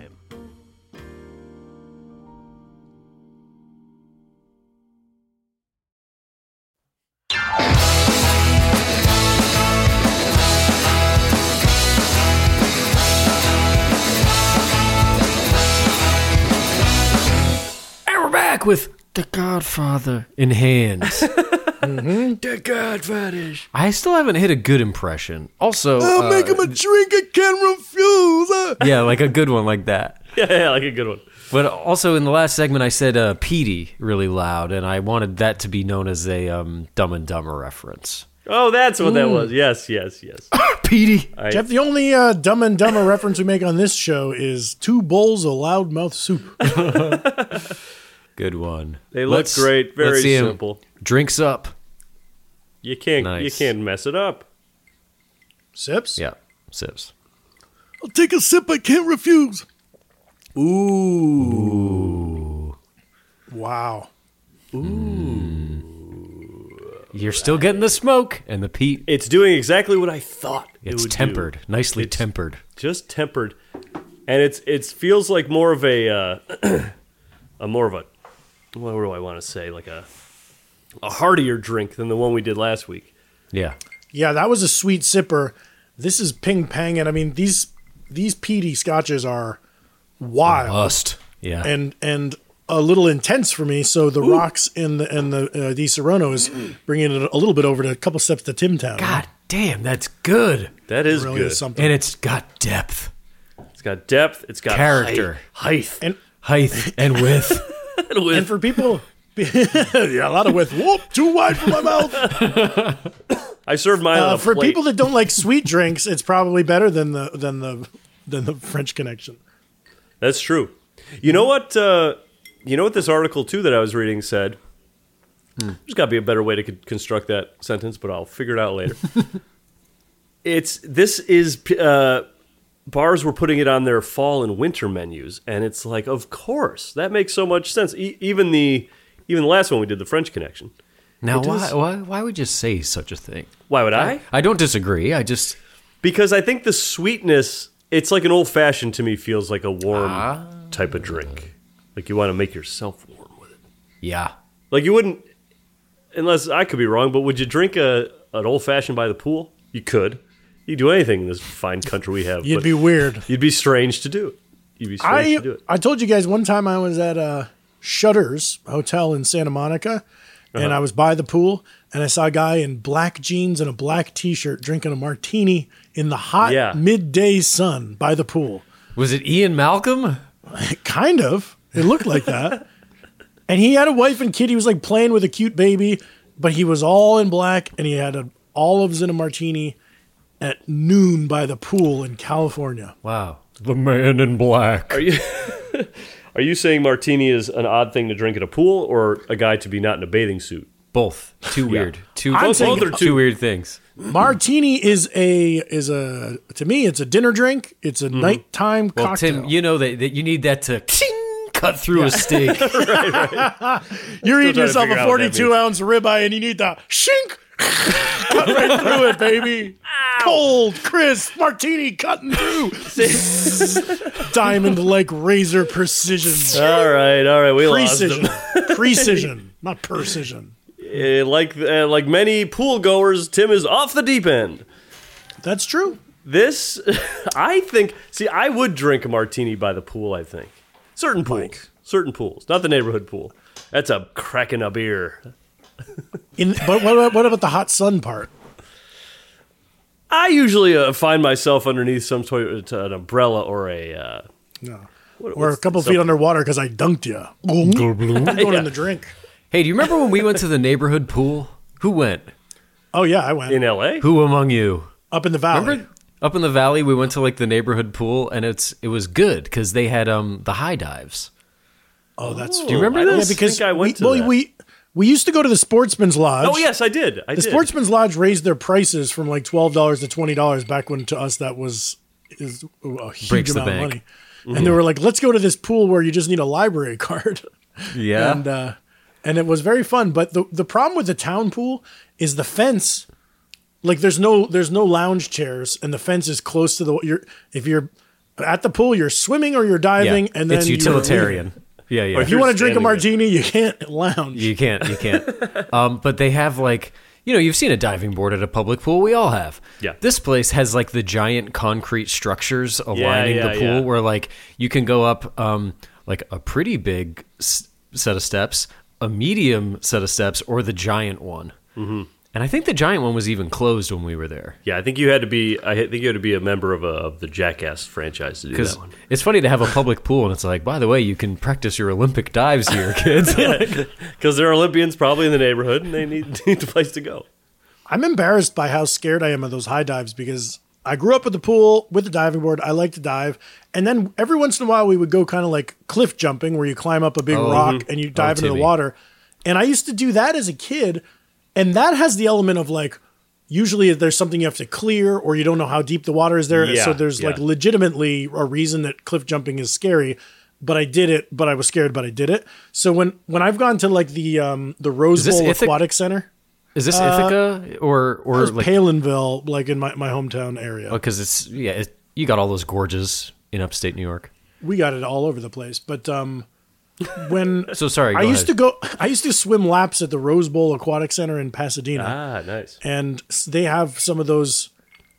With The Godfather in hand. Mm-hmm. The Godfather. I still haven't hit a good impression. Also, I'll uh, make him a drink I can't refuse. Uh. Yeah, like a good one like that. Yeah, yeah, like a good one. But also in the last segment, I said uh, Petey really loud, and I wanted that to be known as a um, Dumb and Dumber reference. Oh, that's what mm. that was. Yes, yes, yes. Petey. I, Jeff, the only uh, Dumb and Dumber reference we make on this show is two bowls of loudmouth soup. Good one. They look let's, great. Very simple. Drinks up. You can't. Nice. You can't mess it up. Sips. Yeah, sips. I'll take a sip. I can't refuse. Ooh. Ooh. Wow. Ooh. Mm. You're still getting the smoke and the peat. It's doing exactly what I thought. It's it would tempered, do. nicely it's tempered. Just tempered, and it's it feels like more of a. Uh, A more of a, what do I want to say, like a a heartier drink than the one we did last week. Yeah. Yeah, that was a sweet sipper. This is ping pang, and I mean these these peaty scotches are wild, Robust. Yeah, and and a little intense for me. So the Ooh. rocks and the and the uh, Di Serono is bringing it a little bit over to a couple steps to Tim Town. God damn, that's good. That is really good, is something. And it's got depth. It's got depth. It's got character, height, height. and. Height and width. and, width. And for people, yeah, a lot of width. Whoop, too wide for my mouth. I served mine on Uh, a for plate. people that don't like sweet drinks, it's probably better than the than the than the French Connection. That's true. You know what? Uh, you know what this article too that I was reading said. Hmm. There's got to be a better way to con- construct that sentence, but I'll figure it out later. it's this is uh, bars were putting it on their fall and winter menus, and it's like, of course, that makes so much sense. E- even the even the last one we did, the French Connection. Now, It why, does- why why would you say such a thing? Why would I? I don't disagree. I just Because I think the sweetness, it's like an old fashioned to me, feels like a warm Ah. type of drink. Like you want to make yourself warm with it. yeah. Like you wouldn't, unless I could be wrong, but would you drink a an old fashioned by the pool? You could. You do anything in this fine country we have. You'd but be weird. You'd be strange to do it. You'd be strange I to do it. I told you guys one time I was at uh, Shutters Hotel in Santa Monica, and Uh-huh. I was by the pool, and I saw a guy in black jeans and a black T-shirt drinking a martini in the hot Yeah. midday sun by the pool. Was it Ian Malcolm? Kind of. It looked like that. And he had a wife and kid. He was like playing with a cute baby, but he was all in black, and he had a, olives in a martini at noon by the pool in California. Wow. The man in black. Are you are you saying martini is an odd thing to drink at a pool, or a guy to be not in a bathing suit? Both. Too weird. Two, I'm both, saying- both are two weird things. Martini is a is a to me it's a dinner drink. It's a nighttime Well, cocktail. Tim, you know that, that you need that to cut through a steak. You're Still eating trying to yourself figure a out what that forty-two ounce ribeye, and you need the shink cut right through it, baby. Cold, crisp martini cutting through. Diamond like razor precision. All right, all right, we Precision, lost him. precision, not precision. Eh, like uh, like many pool goers, Tim is off the deep end. That's true. This, I think. See, I would drink a martini by the pool. I think certain pools, certain pools, not the neighborhood pool. That's a cracking a beer. In, but what about, what about the hot sun part? I usually uh, find myself underneath some sort of an umbrella or a. Uh, No. what- Or a what's couple feet something- underwater because I dunked you. I'm going in the drink. Hey, do you remember when we went to the neighborhood pool? Who went? Oh yeah, I went in L A. Who among you? up in the valley. Remember up in the valley, we went to like the neighborhood pool, and it's it was good because they had um the high dives. Oh, that's. Do you remember I don't this? Yeah, because think I went we, to well, that. we we used to go to the Sportsman's Lodge. Oh yes, I did. I the did. Sportsman's Lodge raised their prices from like twelve dollars to twenty dollars back when to us that was is a huge Breaks the amount of bank. money. And they were like, "Let's go to this pool where you just need a library card." Yeah. and uh, and it was very fun. But the the problem with the town pool is the fence. Like there's no there's no lounge chairs, and the fence is close to the. You're if you're at the pool, you're swimming or you're diving, and then it's you're utilitarian. leaving. Yeah, yeah. Or if you You're want to drink a standing martini, you can't lounge. You can't. You can't. um, but they have like, you know, you've seen a diving board at a public pool. We all have. Yeah. This place has like the giant concrete structures aligning yeah, the pool yeah. where like you can go up um, like a pretty big s- set of steps, a medium set of steps, or the giant one. Mm-hmm. And I think the giant one was even closed when we were there. Yeah, I think you had to be. I think you had to be a member of, a, of the Jackass franchise to do Because that one. it's funny to have a public pool, and it's like, by the way, you can practice your Olympic dives here, kids. Because there are Olympians probably in the neighborhood, and they need, need a place to go. I'm embarrassed by how scared I am of those high dives because I grew up with the pool, with the diving board. I like to dive. And then every once in a while, we would go kind of like cliff jumping where you climb up a big Oh, rock mhm. and you dive Oh, into the Timmy. water. And I used to do that as a kid. And that has the element of like, usually there's something you have to clear or you don't know how deep the water is there. Yeah, so there's yeah. like legitimately a reason that cliff jumping is scary. But I did it, but I was scared, but I did it. So when, when I've gone to like the um, the Rose Is this Bowl Ithaca? Aquatic Center, Is this Ithaca or or or was like Palinville, like in my, my hometown area. because it's yeah it, you got all those gorges in upstate New York. We got it all over the place. But um, when So sorry, I go used ahead. to go, I used to swim laps at the Rose Bowl Aquatic Center in Pasadena, Ah, nice. and s- they have some of those,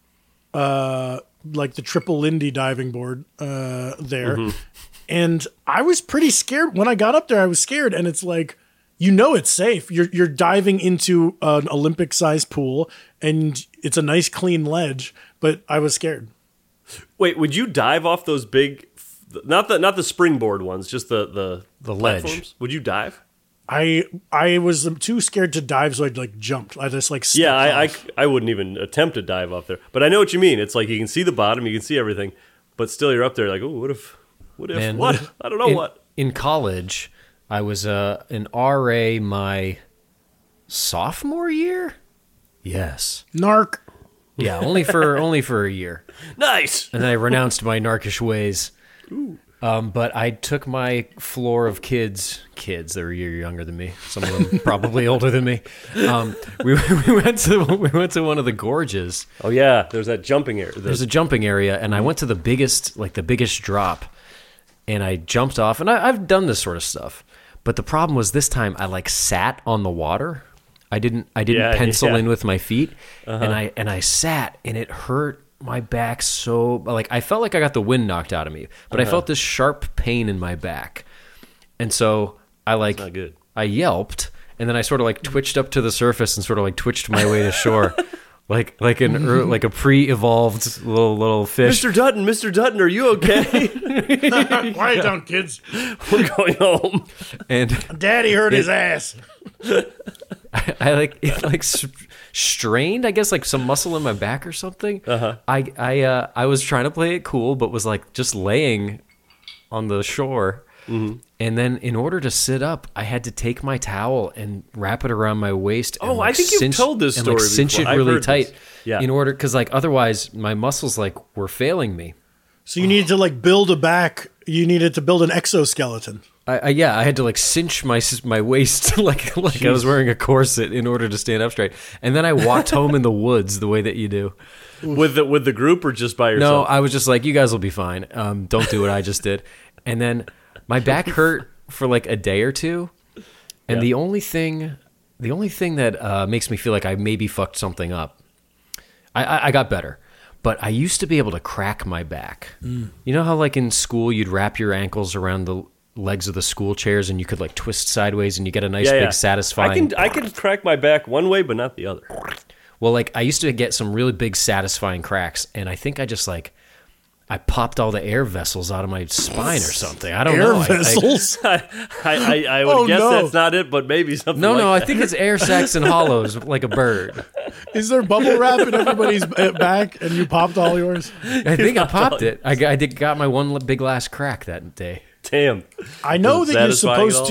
uh, like the Triple Lindy diving board uh, there. Mm-hmm. And I was pretty scared when I got up there. I was scared, and it's like, you know, it's safe. You're you're diving into an Olympic sized pool, and it's a nice clean ledge. But I was scared. Wait, would you dive off those big, not the not the springboard ones, just the the, The ledge. platforms? Would you dive? I I was too scared to dive, so I like jumped. I just like yeah, I, I off. I wouldn't even attempt to dive up there. But I know what you mean. It's like you can see the bottom, you can see everything, but still you're up there like, oh, what if, what if, Man, what? I don't know in, what. In college, I was uh, an R A my sophomore year. Yes, narc. Yeah, only for only for a year. Nice. And then I renounced my narkish ways. Ooh. Um, but I took my floor of kids, kids that were a year younger than me, some of them probably older than me. Um, we we went to we went to one of the gorges. Oh yeah, there's that jumping area. There's a jumping area, and I went to the biggest, like the biggest drop, and I jumped off. And I, I've done this sort of stuff, but the problem was this time I like sat on the water. I didn't I didn't Yeah, pencil yeah. in with my feet, Uh-huh. and I and I sat, and it hurt my back so, like I felt like I got the wind knocked out of me, but Uh-huh. I felt this sharp pain in my back, and so I like not good. I yelped, and then I sort of like twitched up to the surface and sort of like twitched my way to shore, like like an ear- like a pre-evolved little little fish. Mister Dutton, Mister Dutton, are you okay? Quiet down, kids. We're going home. And Daddy hurt it- his ass. I, I like it like s- strained, I guess, like some muscle in my back or something. Uh-huh. I I uh, I was trying to play it cool, but was like just laying on the shore. Mm-hmm. And then in order to sit up, I had to take my towel and wrap it around my waist. And Oh, like I think you've cinch, told this and like story cinch before. it I've really heard tight. this. Yeah. In order, because like otherwise my muscles like were failing me. So you needed to like build a back. You needed to build an exoskeleton. I, I yeah, I had to like cinch my s- my waist like like I was wearing a corset in order to stand up straight. And then I walked home in the woods the way that you do. With the with the group or just by No, yourself? I was just like, you guys will be fine. Um, don't do what I just did. And then my back hurt for like a day or two. And Yeah. the only thing, the only thing that uh, makes me feel like I maybe fucked something up, I, I, I got better. But I used to be able to crack my back. Mm. You know how like in school you'd wrap your ankles around the legs of the school chairs and you could like twist sideways and you get a nice yeah, big yeah. satisfying. I can I can crack my back one way, but not the other. Well, like I used to get some really big satisfying cracks, and I think I just like I popped all the air vessels out of my spine or something. I don't Air know. I- I- vessels? I, I, I would Oh, guess no. that's not it, but maybe something. no, like no, I that. think it's air sacs and hollows like a bird. Is there bubble wrap in everybody's b- back and you popped all yours? I think I popped it. I, got- I did got my one li- big last crack that day. Damn. I know Is it that you're satisfying supposed at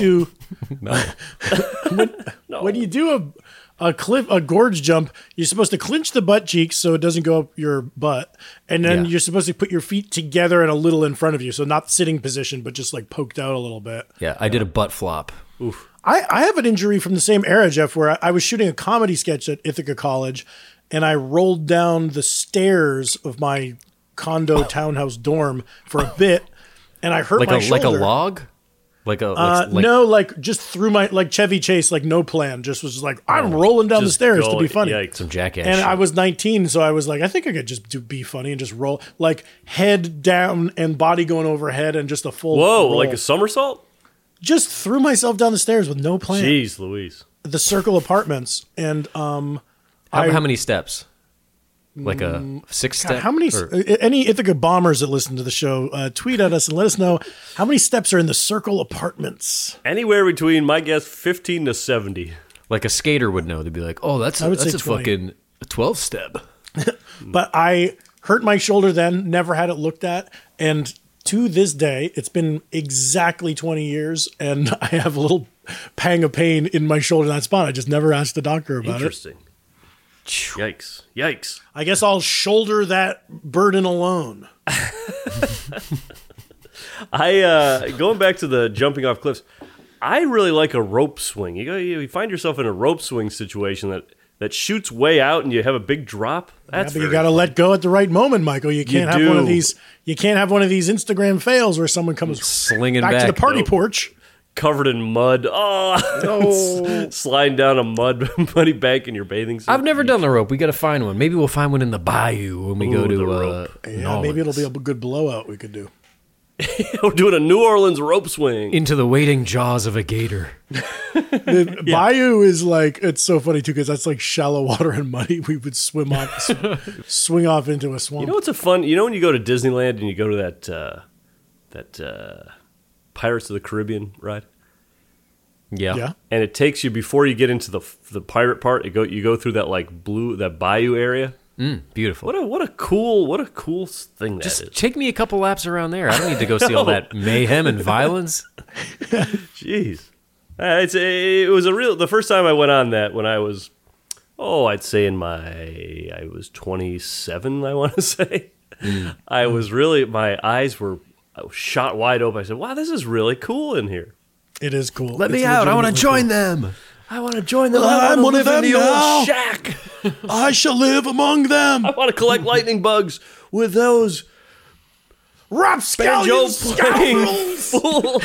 to. No. when, when you do a a cliff a gorge jump, you're supposed to clinch the butt cheeks so it doesn't go up your butt, and then Yeah. you're supposed to put your feet together and a little in front of you, so not sitting position, but just like poked out a little bit. Yeah, I did a butt flop. Oof. I, I have an injury from the same era, Jeff, where I, I was shooting a comedy sketch at Ithaca College, and I rolled down the stairs of my condo townhouse dorm for a bit, and I hurt Like my a shoulder. like a log? Like a Uh, like, like, no, like just through my like Chevy Chase, like no plan. Just was just like I'm rolling down the Just stairs to go- be funny. yikes. some jackass. And shit. I was nineteen, so I was like, I think I could just do be funny and just roll, like head down and body going overhead and just a full Whoa, roll. like a somersault? just threw myself down the stairs with no plan. Jeez, Louise. The Circle Apartments, and um, how, I- how many steps? Like a six God, step? how many or- uh, any Ithaca bombers that listen to the show uh, tweet at us and let us know how many steps are in the Circle Apartments. Anywhere between, my guess, fifteen to seventy. like a skater would know. They'd be like, oh, that's I a, would that's say a twenty. fucking twelve step. But I hurt my shoulder then, never had it looked at, and to this day, it's been exactly twenty years, and I have a little pang of pain in my shoulder in that spot. I just never asked the doctor about it. Interesting. Yikes. Yikes. I guess I'll shoulder that burden alone. I uh, going back to the jumping off cliffs. I really like a rope swing. You go, you find yourself in a rope swing situation that, that shoots way out, and you have a big drop. That's yeah, but you very got to fun. let go at the right moment, Michael. You can't have do. one of these. You can't have one of these Instagram fails where someone comes Slinging back, back. to the party Nope. porch. covered in mud. Oh, sliding down a mud muddy bank in your bathing suit. I've never done the rope. We got to find one. Maybe we'll find one in the bayou when we Ooh, go the to uh, rope. Yeah, maybe it'll be a good blowout we could do. We're doing a New Orleans rope swing. into the waiting jaws of a gator. The bayou is like, it's so funny too because that's like shallow water and muddy. We would swim off, sw- swing off into a swamp. You know what's a fun? You know when you go to Disneyland and you go to that uh, that uh, Pirates of the Caribbean ride. Yeah. Yeah. And it takes you before you get into the the pirate part. It go you go through that like blue that bayou area. Mm, beautiful. What a what a cool what a cool thing that Just is. take me a couple laps around there. I don't need to go see all that mayhem and violence. Jeez, uh, it's a, it was a real. The first time I went on that when I was, oh, I'd say in my I was twenty-seven. I want to say, mm. I was really my eyes were shot wide open. I said, "Wow, this is really cool in here." It is cool. Let it's me out! I want to join cool. them. I want to join them. Well, I I'm want one to of live in them the now. old shack. I shall live among them. I want to collect lightning bugs with those rapscallion scoundrels.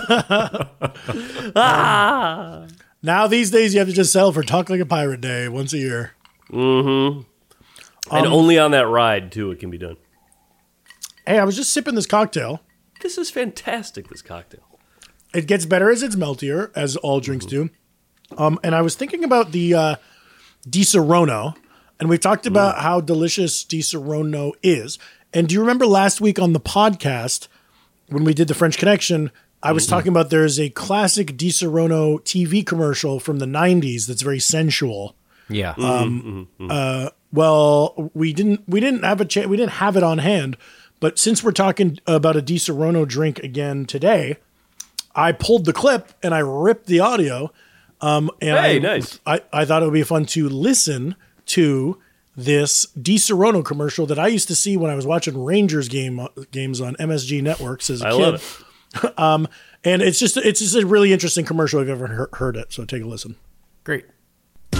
ah. Now these days you have to just sell for Talk Like a Pirate Day once a year. Mm-hmm. And Um, only on that ride too it can be done. Hey, I was just sipping this cocktail. This is fantastic. This cocktail. It gets better as it's meltier, as all drinks do. Um, and I was thinking about the uh, Di Serono, and we've talked about how delicious Di Serono is. And do you remember last week on the podcast when we did the French Connection? I was mm-hmm. talking about there's a classic Di Serono T V commercial from the nineties that's very sensual. Yeah. Um, mm-hmm. uh, well, we didn't we didn't have a cha- we didn't have it on hand, but since we're talking about a Di Serono drink again today, I pulled the clip and I ripped the audio. Um, and hey, I, nice. I, I thought it would be fun to listen to this Di Serono commercial that I used to see when I was watching Rangers game games on M S G networks as a I kid. love it. um, and it's just it's just a really interesting commercial if you've ever he- heard it. So take a listen. Great. Di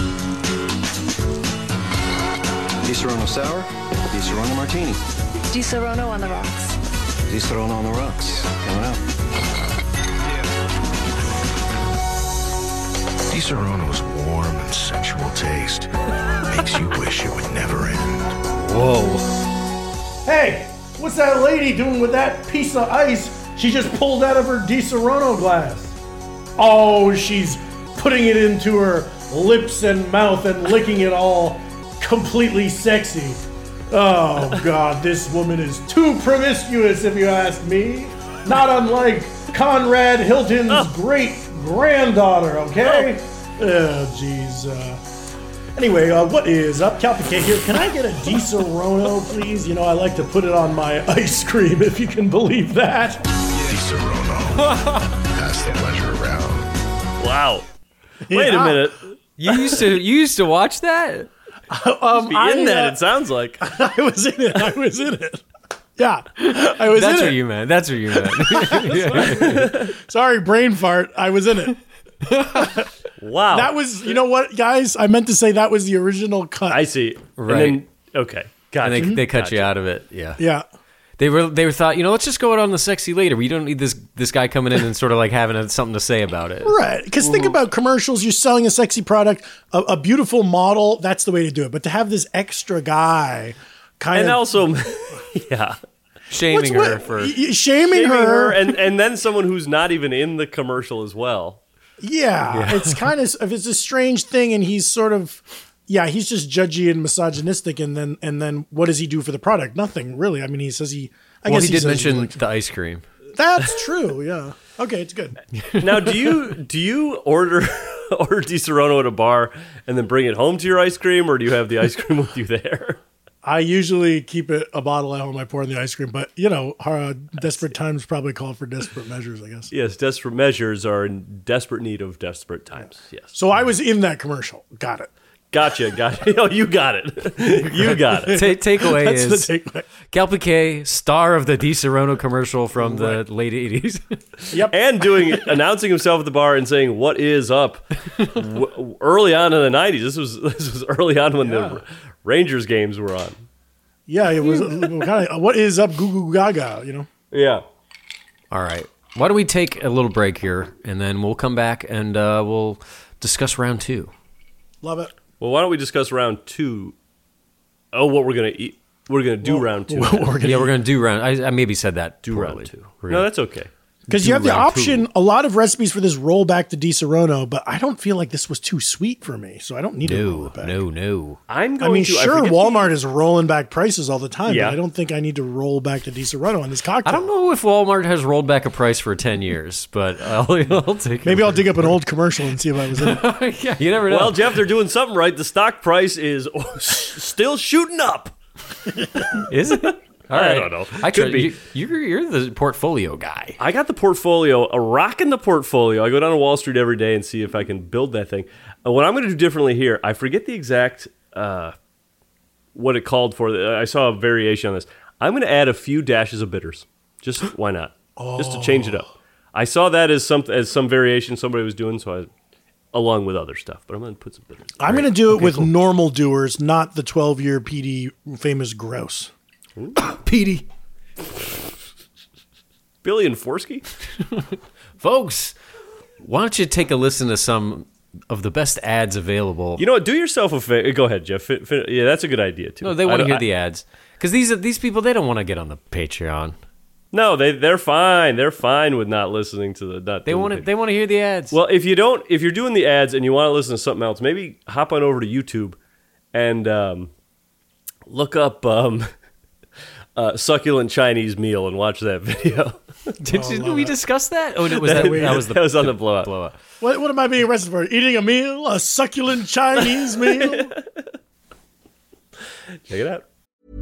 Serono sour, Di Serono martini. Di Serono on the rocks. Di Serono on the rocks. Coming up. Di Serono's warm and sensual taste makes you wish it would never end. Whoa. Hey, what's that lady doing with that piece of ice she just pulled out of her Di Serono glass? Oh, she's putting it into her lips and mouth and licking it all completely sexy. Oh, God, this woman is too promiscuous, if you ask me. Not unlike Conrad Hilton's oh. great-granddaughter, okay? Oh, jeez. Uh, anyway, uh, what is up? Calpicate here. Can I get a Di Serono, please? You know, I like to put it on my ice cream, if you can believe that. Di Serono. Pass the pleasure around. Wow. Wait Yeah. a minute. You used to you used to watch that? Um, Be I, in that, uh, it sounds like. I was in it. I was in it. Yeah, I was That's in what it. you meant. That's what you meant. Sorry, brain fart. I was in it. Wow. That was, you know what, guys? I meant to say that was the original cut. I see. Right. And then, okay. Gotcha. And they, they cut Gotcha. you out of it. Yeah. yeah. They were they were thought, you know, let's just go out on the sexy later. We don't need this this guy coming in and sort of like having a, something to say about it. Right. Because think about commercials. You're selling a sexy product, a, a beautiful model. That's the way to do it. But to have this extra guy kind And of. also, yeah. Shaming What's her what- for y- y- shaming, Shaming her. her and, and then someone who's not even in the commercial as well. Yeah, Yeah. it's kind of it's a strange thing, and he's sort of yeah, he's just judgy and misogynistic, and then and then what does he do for the product? Nothing really. I mean, he says he. I well, guess he did says mention like- the ice cream. That's true. Yeah. Okay, it's good. Now, do you do you order order Di Serono at a bar and then bring it home to your ice cream, or do you have the ice cream with you there? I usually keep it a bottle at home. I pour in the ice cream, but you know, uh, desperate times probably call for desperate measures, I guess. Yes, desperate measures are in desperate need of desperate times. Yes. So I was in that commercial. Got it. Gotcha. Gotcha. Oh, you got it. You got it. Ta- takeaway That's is the takeaway. Cal Piquet, star of the Di Serono commercial from the late eighties. Yep. And doing announcing himself at the bar and saying "What is up?" w- early on in the nineties. This was this was early on when Yeah. the Rangers games were on. Yeah, it was kind of what is up, goo goo gaga, you know. Yeah. All right. Why don't we take a little break here, and then we'll come back and uh, we'll discuss round two. Love it. Well, why don't we discuss round two? Oh, what we're gonna eat? We're gonna do Well, round two. what we're gonna Yeah, we're going to do round. I, I maybe said that do poorly. round two. We're No, gonna- that's okay. Because you have the option, a lot of recipes for this roll back to Di Serono, but I don't feel like this was too sweet for me, so I don't need no, to roll it back. No, no, I'm going I mean, to, sure, I Walmart the, is rolling back prices all the time, yeah. but I don't think I need to roll back to Di Serono on this cocktail. I don't know if Walmart has rolled back a price for ten years, but I'll, I'll take it. Maybe I'll dig up an old commercial and see if I was in it. Yeah, you never know. Well, Jeff, they're doing something right. The stock price is still shooting up. Is it? All right. I don't know. I Could try, be. You, you're, you're the portfolio guy. I got the portfolio, a rock in the portfolio. I go down to Wall Street every day and see if I can build that thing. Uh, what I'm going to do differently here, I forget the exact uh, what it called for. I saw a variation on this. I'm going to add a few dashes of bitters. Just why not? Oh. Just to change it up. I saw that as some as some variation somebody was doing, so I, along with other stuff. But I'm going to put some bitters. I'm going to do it okay, with cool. normal doers, not the twelve-year P D famous gross. P D. Billy and Forsky? Folks, why don't you take a listen to some of the best ads available? You know what? Do yourself a favor. Go ahead, Jeff. Fin- fin- yeah, that's a good idea, too. No, they want to hear I, the ads. Because these, these people, they don't want to get on the Patreon. No, they, they're fine. They're fine with not listening to the... Not they want to They want to hear the ads. Well, if you don't, if you're doing the ads and you want to listen to something else, maybe hop on over to YouTube and um, look up... Um, Uh, succulent Chinese meal and watch that video. Did, oh, did we discuss that? Oh, was that, that was the that was on the blowout. blowout. What, what am I being arrested for? Eating a meal, a succulent Chinese meal. Check it out.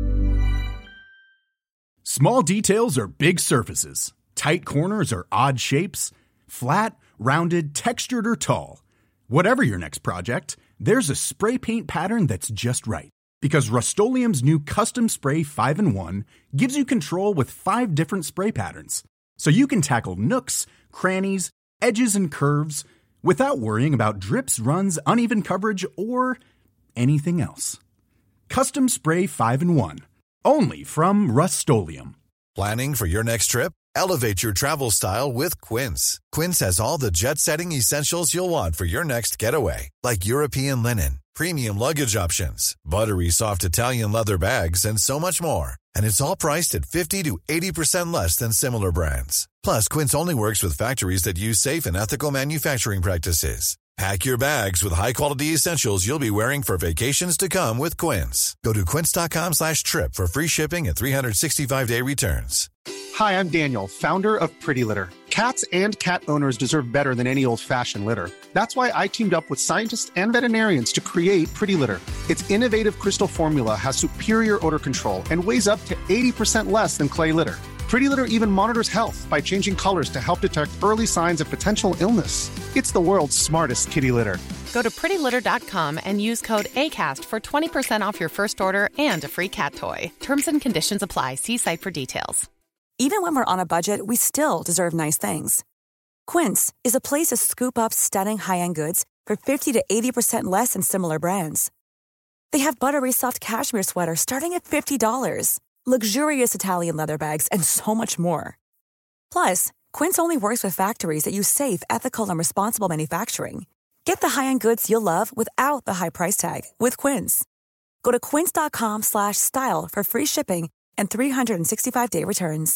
Small details are big surfaces. Tight corners are odd shapes. Flat, rounded, textured, or tall. Whatever your next project, there's a spray paint pattern that's just right. Because Rust-Oleum's new Custom Spray five in one gives you control with five different spray patterns. So you can tackle nooks, crannies, edges, and curves without worrying about drips, runs, uneven coverage, or anything else. Custom Spray five in one. Only from Rust-Oleum. Planning for your next trip? Elevate your travel style with Quince. Quince has all the jet-setting essentials you'll want for your next getaway. Like European linen, premium luggage options, buttery soft Italian leather bags, and so much more. And it's all priced at fifty to eighty percent less than similar brands. Plus, Quince only works with factories that use safe and ethical manufacturing practices. Pack your bags with high-quality essentials you'll be wearing for vacations to come with Quince. Go to quince.com slash trip for free shipping and three sixty-five day returns. Hi, I'm Daniel, founder of Pretty Litter. Cats and cat owners deserve better than any old-fashioned litter. That's why I teamed up with scientists and veterinarians to create Pretty Litter. Its innovative crystal formula has superior odor control and weighs up to eighty percent less than clay litter. Pretty Litter even monitors health by changing colors to help detect early signs of potential illness. It's the world's smartest kitty litter. Go to pretty litter dot com and use code ACAST for twenty percent off your first order and a free cat toy. Terms and conditions apply. See site for details. Even when we're on a budget, we still deserve nice things. Quince is a place to scoop up stunning high-end goods for fifty to eighty percent less than similar brands. They have buttery soft cashmere sweaters starting at fifty dollars, luxurious Italian leather bags, and so much more. Plus, Quince only works with factories that use safe, ethical, and responsible manufacturing. Get the high-end goods you'll love without the high price tag with Quince. Go to quince.com slash style for free shipping and three sixty-five day returns.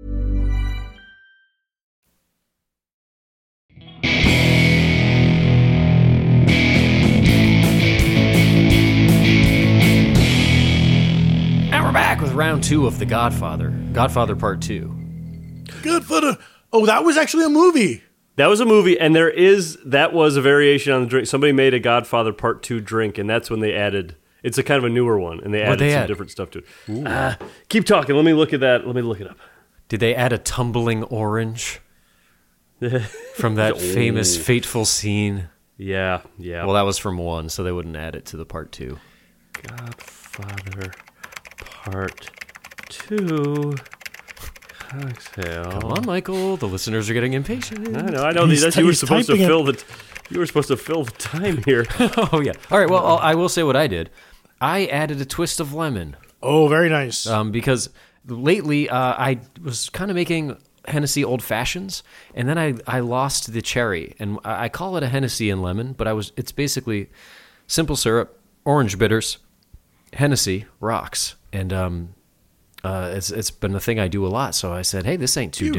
And we're back with round two of The Godfather. Godfather Part Two. Godfather. Oh, that was actually a movie. That was a movie, and there is that was a variation on the drink. Somebody made a Godfather Part Two drink, and that's when they added. It's a kind of a newer one, and they added they some add? different stuff to it. Uh, keep talking. Let me look at that. Let me look it up. Did they add a tumbling orange from that famous fateful scene? Yeah, yeah. Well, that was from one, so they wouldn't add it to the part two. Godfather Part Two. Cocktail. Come on, Michael. The listeners are getting impatient. I know. I know. That's you were supposed to fill the. You were supposed to fill the time here. Oh yeah. All right. Well, I'll, I will say what I did. I added a twist of lemon. Oh, very nice. Um, because lately uh, I was kind of making Hennessy old fashions, and then I, I lost the cherry, and I call it a Hennessy and lemon, but I was it's basically simple syrup, orange bitters, Hennessy, rocks, and um, uh, it's it's been a thing I do a lot. So I said, hey, this ain't too Ew. different.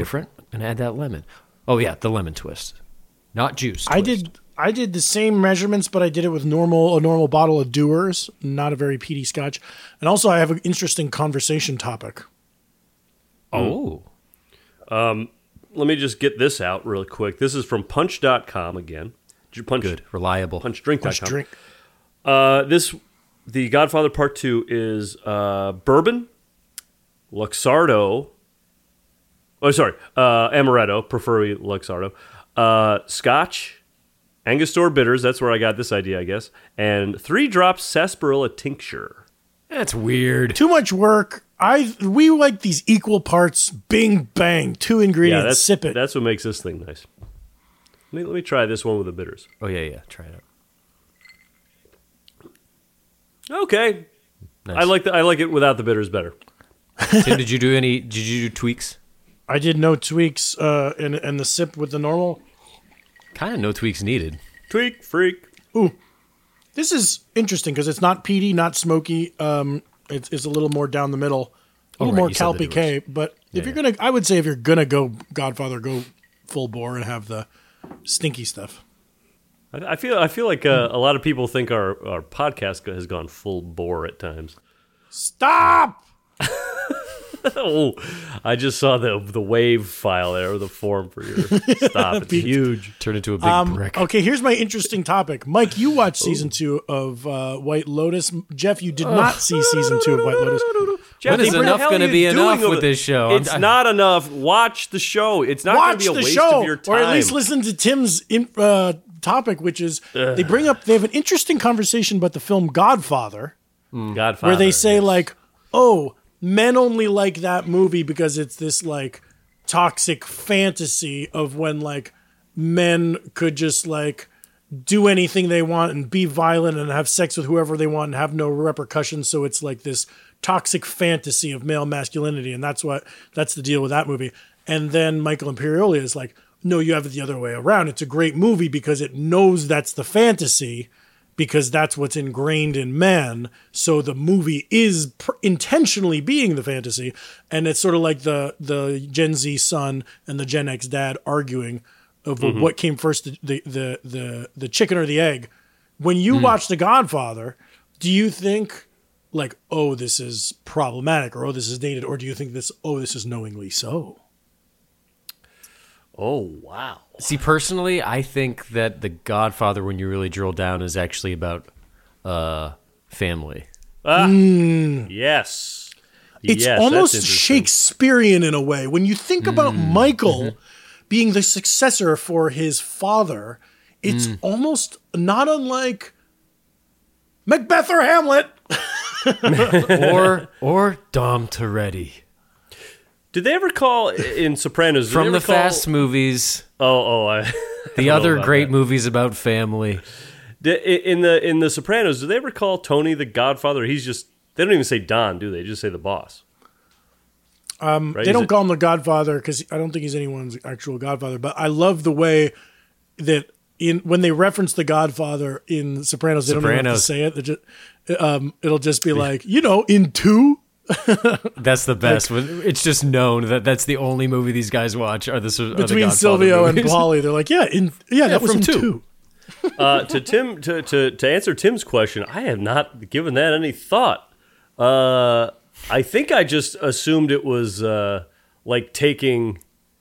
and add that lemon. Oh yeah, the lemon twist, not juice. I twist. did I did the same measurements, but I did it with normal a normal bottle of Dewar's, not a very peaty scotch. And also, I have an interesting conversation topic. Oh. Um, let me just get this out real quick. This is from punch dot com again. Punch, Good, reliable. punch drink dot com. Punch drink. Uh, this, The Godfather Part two is uh, bourbon, Luxardo, oh, sorry, uh, Amaretto, preferably Luxardo, uh, Scotch, Angostura bitters, that's where I got this idea, I guess, and three drops sarsaparilla tincture. That's weird. Too much work. I we like these equal parts. Bing bang, two ingredients. Yeah, that's, sip it. That's what makes this thing nice. Let me, let me try this one with the bitters. Oh yeah, yeah. Try it out. Okay, Nice. I like the, I like it without the bitters better. Tim, did you do any? Did you do tweaks? I did no tweaks, uh, and and the sip with the normal. Kind of no tweaks needed. Tweak freak. Ooh, this is interesting because it's not peaty, not smoky. Um, it's it's a little more down the middle, a Oh, little right, more you said that Calpe it K. was- But Yeah, if you're gonna, I would say if you're gonna go Godfather, go full bore and have the stinky stuff. I, I feel I feel like uh, a lot of people think our, our podcast has gone full bore at times. Stop! Oh, I just saw the the wave file there, or the form for your stop. It's huge. Turned into a big Um, brick. okay, here's my interesting topic. Mike, you watched season two of uh, White Lotus. Jeff, you did not see season two of White Lotus. Jeff, When is what the enough hell gonna are you be enough doing with over- this show? I'm- It's I- not enough. Watch the show. It's not going Watch to be a the waste show, of your time. or at least listen to Tim's in, uh, topic, which is they bring up. They have an interesting conversation about the film Godfather, Godfather, where they say like, "Oh, men only like that movie because it's this like toxic fantasy of when like men could just like do anything they want and be violent and have sex with whoever they want and have no repercussions. So it's like this toxic fantasy of male masculinity, and that's what that's the deal with that movie." And then Michael Imperioli is like, "No, you have it the other way around. It's a great movie because it knows that's the fantasy, because that's what's ingrained in men. So the movie is pr- intentionally being the fantasy." And it's sort of like the the Gen Z son and the Gen X dad arguing over Mhm. what came first, the, the the the the chicken or the egg. When you Mm. watch The Godfather, do you think like, "Oh, this is problematic," or "Oh, this is dated," or do you think this, "Oh, this is knowingly so"? Oh, wow. See, personally, I think that The Godfather, when you really drill down, is actually about uh, family. Ah, Mm. yes. It's Yes, that's almost interesting. Shakespearean in a way. When you think about Mm. Michael Mm-hmm. being the successor for his father, it's Mm. almost not unlike Macbeth or Hamlet. or or Dom Toretto. Did they ever call in Sopranos? did From they the ever call- Fast movies. Oh, oh, I, I The don't know other about great that. movies about family. Did, in the in the Sopranos, do they ever call Tony the Godfather? He's just they don't even say Don, do they? They just say the boss. Um, Right, they is don't it- call him the Godfather because I don't think he's anyone's actual Godfather. But I love the way that in when they reference the Godfather in Sopranos, they don't even have to Sopranos. say it. They just, um, it'll just be like, you know, in two. That's the best. When it's just known that that's the only movie these guys watch are the, are the Between Godfather Silvio and movies. Paulie, they're like, yeah, in yeah, that was from in two. two. uh, to Tim, to, to to answer Tim's question, I have not given that any thought. Uh, I think I just assumed it was uh, like taking.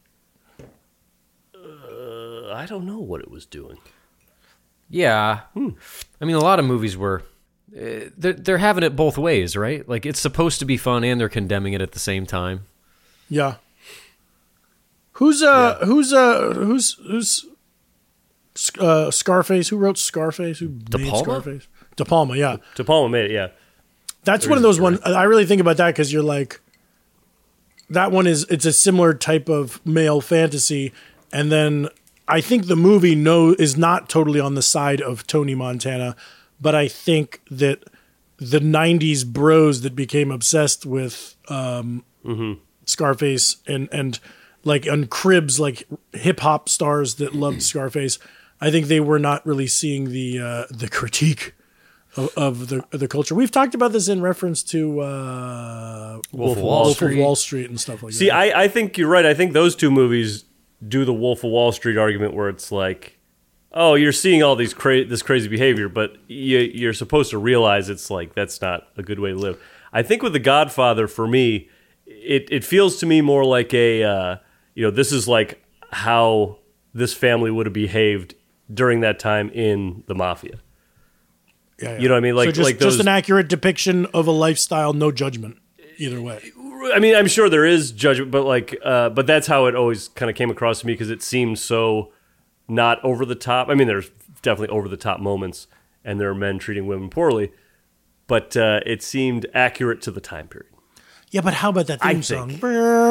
Uh, I don't know what it was doing. Yeah, I mean, a lot of movies were. Uh, they're, they're having it both ways, right? Like it's supposed to be fun, and they're condemning it at the same time. Yeah. Who's uh who's uh who's who's uh Scarface? Who wrote Scarface? Who De made Palma? Scarface? De Palma, yeah. De Palma made it, yeah. That's There one of is those a ones. I really think about that because you're like, that one is it's a similar type of male fantasy, and then I think the movie no is not totally on the side of Tony Montana, but I think that the nineties bros that became obsessed with um, Scarface and and like on Cribs, like hip hop stars that loved Scarface, I think they were not really seeing the uh, the critique of, of the of the culture. We've talked about this in reference to uh, Wolf of Wall Wolf Street. of Wall Street and stuff like See, that. I, I think you're right. I think those two movies do the Wolf of Wall Street argument where it's like, oh, you're seeing all these cra- this crazy behavior, but you, you're supposed to realize it's like that's not a good way to live. I think with The Godfather, for me, it, it feels to me more like a, uh, you know, this is like how this family would have behaved during that time in the mafia. Yeah, yeah. You know what I mean? Like, so just, like those, just an accurate depiction of a lifestyle, no judgment either way. I mean, I'm sure there is judgment, but like, uh, but that's how it always kind of came across to me because it seemed so not over the top. I mean, there's definitely over the top moments, and there are men treating women poorly, but uh, it seemed accurate to the time period. Yeah, but how about that theme I song? think.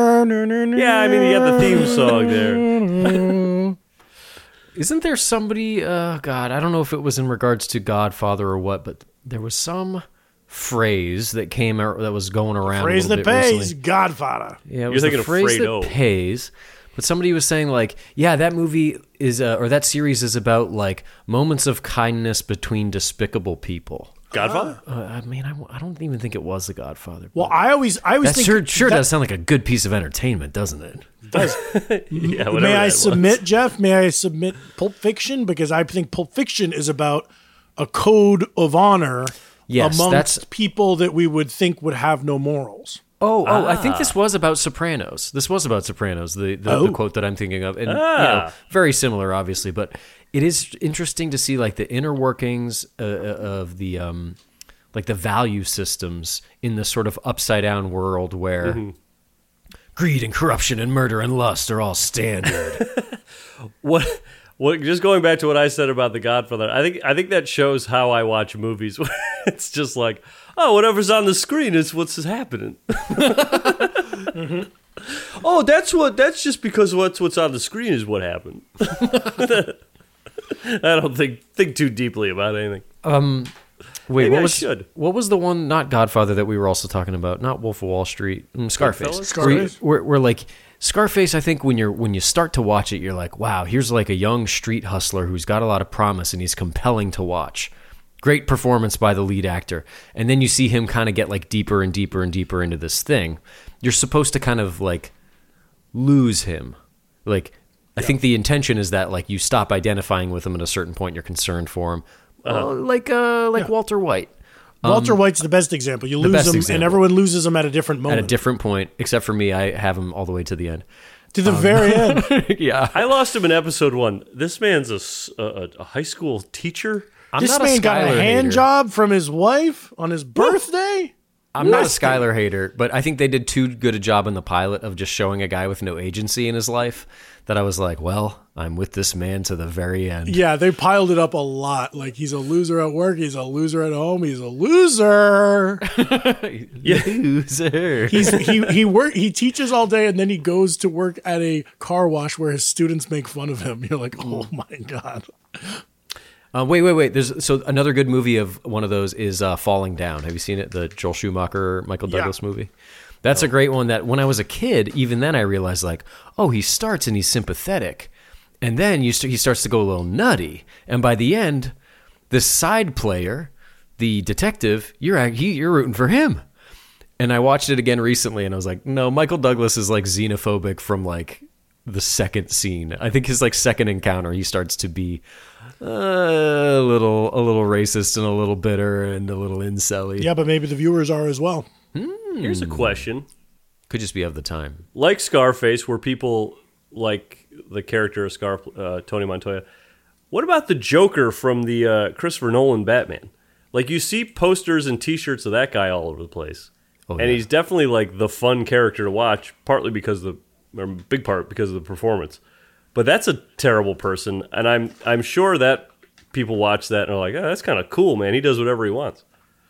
Yeah, I mean, you got the theme song there. Isn't there somebody, uh, God, I don't know if it was in regards to Godfather or what, but there was some phrase that came out that was going around. Phrase a that little bit pays, recently. Godfather. Yeah, it You're was thinking the of phrase Fredo. that pays. But somebody was saying like, yeah, that movie is, uh, or that series is about like moments of kindness between despicable people. Godfather? Uh, I mean, I, I don't even think it was The Godfather. Well, I always, I always That think sure, sure that does sound like a good piece of entertainment, doesn't it? does. Yeah, whatever May that I was. submit, Jeff? May I submit Pulp Fiction? Because I think Pulp Fiction is about a code of honor Yes, amongst that's- people that we would think would have no morals. Oh, oh! I think Ah. this was about Sopranos. This was about Sopranos. The the, Oh. the quote that I'm thinking of, and you know, Ah. very similar, obviously. But it is interesting to see like the inner workings uh, of the um, like the value systems in this sort of upside down world where Mm-hmm. greed and corruption and murder and lust are all standard. What? What? Just going back to what I said about The Godfather, I think I think that shows how I watch movies. It's just like, oh, whatever's on the screen is what's happening. Mm-hmm. Oh, that's what. That's just because what's what's on the screen is what happened. I don't think think too deeply about anything. Um, wait, Maybe what I was should. what was the one? Not Godfather that we were also talking about. Not Wolf of Wall Street. Mm, Scarface. Goodfellas? Scarface? We're, we're, we're like Scarface. I think when you're when you start to watch it, you're like, wow, here's like a young street hustler who's got a lot of promise and he's compelling to watch. Great performance by the lead actor, and then you see him kind of get like deeper and deeper and deeper into this thing. You're supposed to kind of like lose him, like. I think the intention is that like you stop identifying with him at a certain point. You're concerned for him, Uh-huh. uh, like uh, like Yeah. Walter White. Um, Walter White's the best example. You the lose best him, and example. everyone loses him at a different moment. At a different point, except for me, I have him all the way to the end. to the very end. Yeah, I lost him in episode one. This man's a, s- a- a high school teacher. I'm this not man a got a Skylar hand hater. job from his wife on his birthday. I'm not a Nasty. Skylar hater, but I think they did too good a job in the pilot of just showing a guy with no agency in his life that I was like, well, I'm with this man to the very end. Yeah, they piled it up a lot. Like he's a loser at work, he's a loser at home, he's a loser. Loser. He's he he work he teaches all day and then he goes to work at a car wash where his students make fun of him. You're like, oh my god. Uh, wait, wait, wait. There's so another good movie of one of those is uh, Falling Down. Have you seen it? The Joel Schumacher, Michael Douglas Yeah. movie. That's a great one. That when I was a kid, even then I realized like, oh, he starts and he's sympathetic, and then you st- he starts to go a little nutty, and by the end, this side player, the detective, you're act- he, you're rooting for him. And I watched it again recently, and I was like, no, Michael Douglas is like xenophobic from like the second scene. I think his like second encounter, he starts to be uh, a little a little racist and a little bitter and a little incel-y. Yeah, but maybe the viewers are as well. Here's a question. Could just be of the time. Like Scarface, where people like the character of Scar, uh, Tony Montoya, what about the Joker from the uh, Christopher Nolan Batman? Like, you see posters and T-shirts of that guy all over the place. Oh, and yeah. he's definitely, like, the fun character to watch, partly because of the, or big part because of the performance. But that's a terrible person, and I'm I'm sure that people watch that and are like, oh, that's kind of cool, man. He does whatever he wants.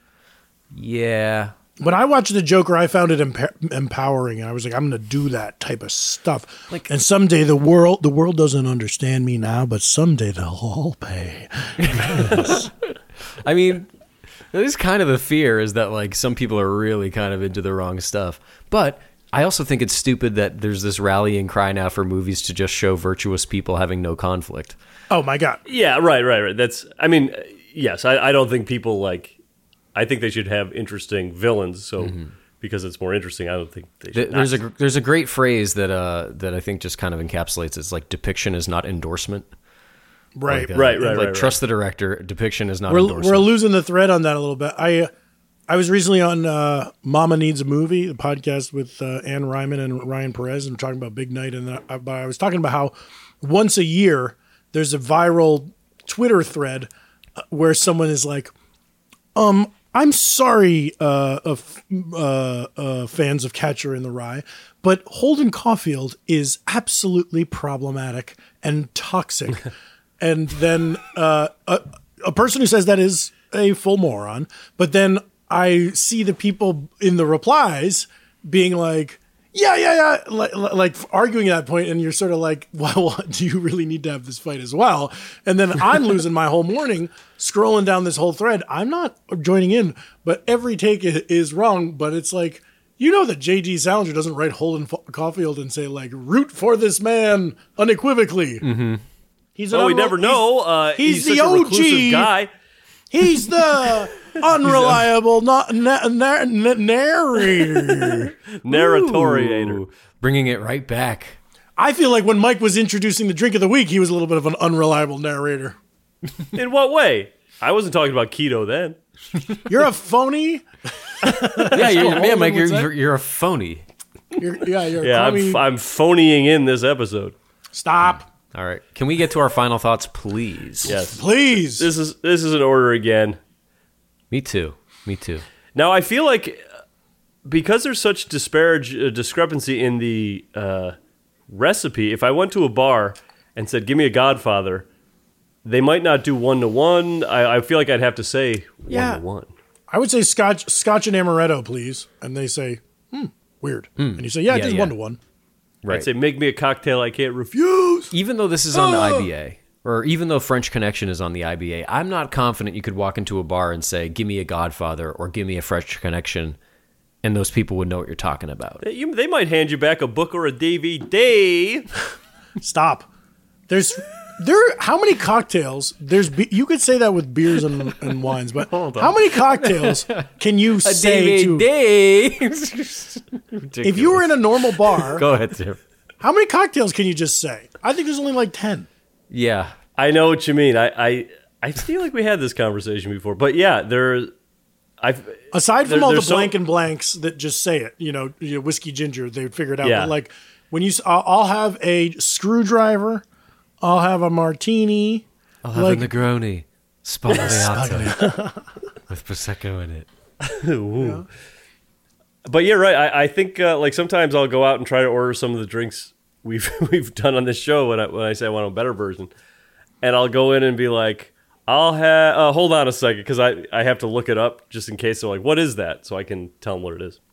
Yeah. When I watched The Joker, I found it emp- empowering, and I was like, I'm going to do that type of stuff. Like- and someday the world, the world doesn't understand me now, but someday they'll all pay. Yes. I mean, that is kind of the fear, is that like some people are really kind of into the wrong stuff. But I also think it's stupid that there's this rallying cry now for movies to just show virtuous people having no conflict. Oh my God. Yeah, right, right, right. That's, I mean, yes, I, I don't think people like. I think they should have interesting villains. So mm-hmm. because it's more interesting, I don't think they should. There's not. a there's a great phrase that uh that I think just kind of encapsulates. It's like depiction is not endorsement. Right, like, uh, right, right, Like right, trust right. the director. Depiction is not We're endorsement. we're losing the thread on that a little bit. I. Uh, I was recently on uh, Mama Needs a Movie, the podcast with uh, Ann Ryman and Ryan Perez, and talking about Big Night. And I, I was talking about how once a year there's a viral Twitter thread where someone is like, um, I'm sorry, uh, of, uh, uh, fans of Catcher in the Rye, but Holden Caulfield is absolutely problematic and toxic. And then uh, a, a person who says that is a full moron, but then I see the people in the replies being like, yeah, yeah, yeah, like, like arguing that point, and you're sort of like, well, do you really need to have this fight as well? And then I'm losing my whole morning scrolling down this whole thread. I'm not joining in, but every take is wrong. But it's like, you know that J D Salinger doesn't write Holden Caulfield and say, like, root for this man unequivocally. Mm-hmm. He's well, we never know. Uh, he's, he's the such O G a reclusive guy. He's the unreliable na- na- na- na- narrator. Narratoriator. Ooh, bringing it right back. I feel like when Mike was introducing the drink of the week, he was a little bit of an unreliable narrator. In what way? I wasn't talking about keto then. You're a phony? yeah, you're, yeah, Mike, you're, you're, you're a phony. You're, yeah, you're yeah, a I'm, f- I'm phonying in this episode. Stop. All right. Can we get to our final thoughts, please? Yes. Please. This is this is an order again. Me too. Me too. Now, I feel like because there's such disparage uh, discrepancy in the uh, recipe, if I went to a bar and said, give me a Godfather, they might not do one-to-one. I, I feel like I'd have to say yeah. one-to-one. I would say Scotch Scotch and Amaretto, please. And they say, hmm, weird. Mm. And you say, yeah, Yeah, just yeah. one-to-one. Right. I'd say, make me a cocktail I can't refuse. Even though this is on the I B A, or even though French Connection is on the I B A, I'm not confident you could walk into a bar and say, give me a Godfather or give me a French Connection, and those people would know what you're talking about. They, you, they might hand you back a book or a D V D. Stop. There's there. How many cocktails? There's be- you could say that with beers and, and wines, but how many cocktails can you A say D V D. to? If you were in a normal bar, Go ahead, Tim. how many cocktails can you just say? I think there's only like ten. Yeah. I know what you mean. I, I I feel like we had this conversation before, but yeah, there. I Aside from there, all the so, blank and blanks that just say it, you know, you know whiskey ginger, they figure it out. Yeah. But like when you, I'll, I'll have a screwdriver, I'll have a martini, I'll have like, a Negroni Spagliato with Prosecco in it. Ooh. But you're right. I, I think uh, like sometimes I'll go out and try to order some of the drinks we've we've done on this show when I when I say I want a better version, and I'll go in and be like, I'll have uh, hold on a second because I, I have to look it up just in case they're like, what is that? So I can tell them what it is.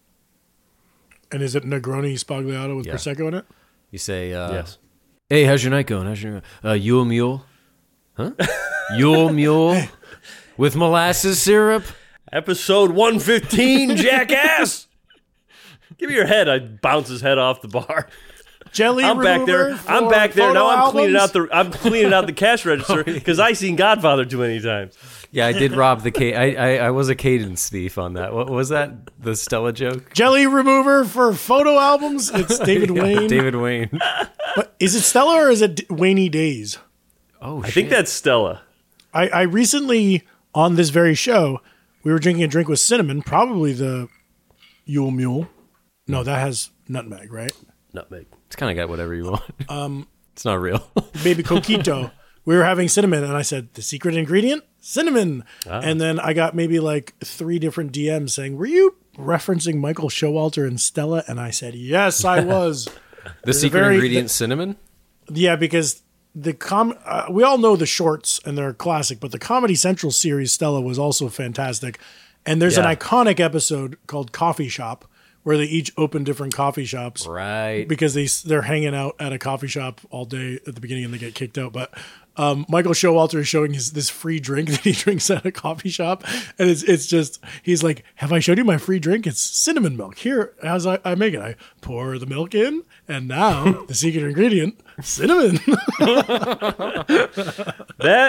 And is it Negroni Spagliato with Yeah. Prosecco in it? You say, uh, Yes. hey, how's your night going? How's your uh, Yule Mule? Huh? Yule Mule with molasses syrup? Episode one fifteen, jackass! Give me your head. I bounce his head off the bar. Jelly I'm back there. remover I'm for back there. Now photo I'm cleaning out albums? the I'm cleaning out the cash register because I seen Godfather too many times. Yeah, I did rob the ca- I, I I was a cadence thief on that. What was that? The Stella joke? Jelly remover for photo albums. It's David Yeah, Wayne. David Wayne. But is it Stella or is it D- Wayne Days? Oh, I think that's Stella. I, I recently, on this very show, we were drinking a drink with cinnamon, probably the Yule Mule. No, that has nutmeg, right? Nutmeg. It's kind of got whatever you want. Um, It's not real. Baby Coquito. We were having cinnamon, and I said, the secret ingredient? Cinnamon. Ah. And then I got maybe like three different D Ms saying, were you referencing Michael Showalter and Stella? And I said, yes, I was. The There's a secret very- ingredient, cinnamon? Yeah, because the com uh, we all know the shorts and they're classic, but the Comedy Central series Stella was also fantastic. And there's Yeah. an iconic episode called Coffee Shop where they each open different coffee shops, Right. because they they're hanging out at a coffee shop all day at the beginning and they get kicked out. But um, Michael Showalter is showing his this free drink that he drinks at a coffee shop, and it's it's just he's like, "Have I showed you my free drink? It's cinnamon milk. Here, as I, I make it, I pour the milk in, and now the secret ingredient, cinnamon." That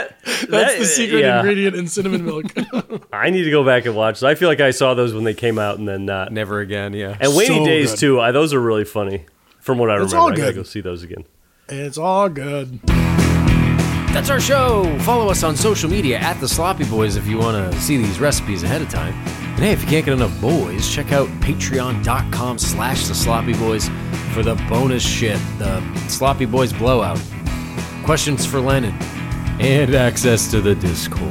That's That- the secret yeah. ingredient in cinnamon milk. I need to go back and watch. I feel like I saw those when they came out and then not. Never again, yeah. And Rainy So Days good. too. I, those are really funny. From what I It's remember, all I gotta good. go see those again. It's all good. That's our show. Follow us on social media at The Sloppy Boys if you want to see these recipes ahead of time. And hey, if you can't get enough boys, check out patreon.com slash The Sloppy Boys for the bonus shit, the Sloppy Boys Blowout, questions for Lennon, and access to the Discord.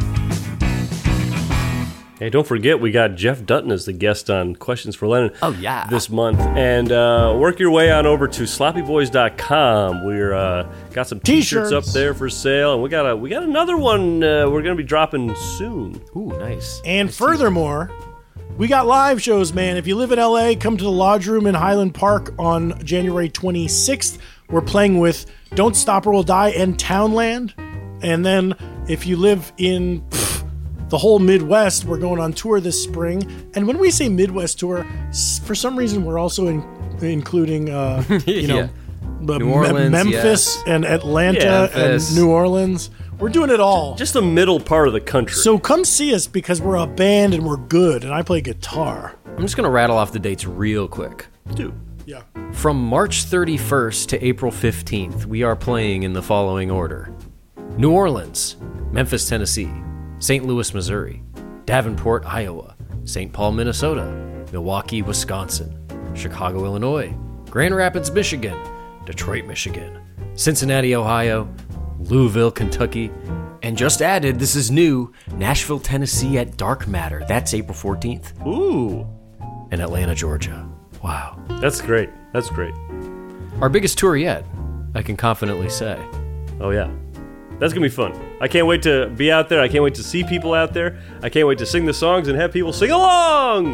Hey, don't forget, we got Jeff Dutton as the guest on Questions for Lennon. Oh, yeah. This month. And uh, work your way on over to sloppy boys dot com. We're uh, got some t-shirts, T-shirts. up there for sale. And we got a, we got another one uh, we're going to be dropping soon. Ooh, nice. And furthermore, we got live shows, man. If you live in L A, come to the Lodge Room in Highland Park on January twenty-sixth. We're playing with Don't Stop or We'll Die and Townland. And then if you live in pff, the whole Midwest, we're going on tour this spring. And when we say Midwest tour, s- for some reason we're also in, including, uh, you know, Yeah. the New Me- Orleans, Memphis yes. and Atlanta Yeah, Memphis. and New Orleans. We're doing it all. Just the middle part of the country. So come see us because we're a band and we're good, and I play guitar. I'm just going to rattle off the dates real quick. Dude. Yeah. From March thirty-first to April fifteenth, we are playing in the following order: New Orleans, Memphis, Tennessee, Saint Louis, Missouri, Davenport, Iowa, Saint Paul, Minnesota, Milwaukee, Wisconsin, Chicago, Illinois, Grand Rapids, Michigan, Detroit, Michigan, Cincinnati, Ohio, Louisville, Kentucky, and just added, this is new, Nashville, Tennessee at Dark Matter. That's April fourteenth. Ooh. And Atlanta, Georgia. Wow. That's great. That's great. Our biggest tour yet, I can confidently say. Oh, yeah. That's going to be fun. I can't wait to be out there. I can't wait to see people out there. I can't wait to sing the songs and have people sing along.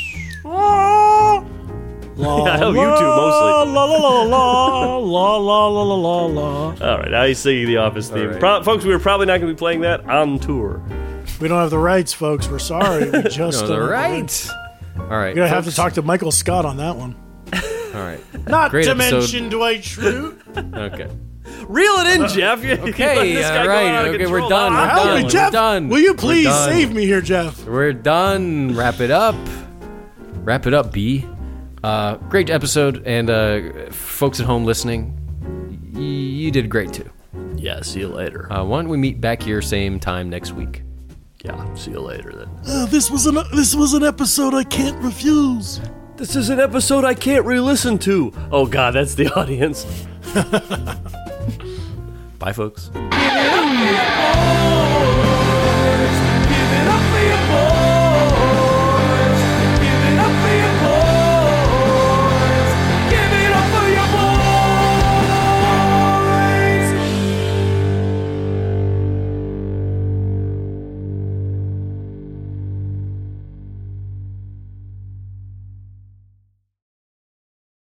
La, I know you two mostly. La la la la la la la la la la. All right, now he's singing the Office theme. right. Pro- folks, we're probably not going to be playing that on tour. We don't have the rights, folks. We're sorry. We just No, don't the have rights. All right. You're gonna have to folks. talk to Michael Scott on that one. All right. Not Great to episode. mention Dwight Schrute. Okay. Reel it in, Jeff. You- you let Okay, this guy all go right. out of Okay, we're control. done. We're Help done. me, We're Jeff. done. Will you We're please done. save me here, Jeff? We're done. Wrap it up. Wrap it up, B. Uh, great episode, and uh, folks at home listening, y- you did great too. Yeah, see you later. Uh, why don't we meet back here same time next week? Yeah, see you later then. Uh, this was an this was an episode I can't refuse. This is an episode I can't re-listen to. Oh, God, that's the audience. Bye, folks. Oh.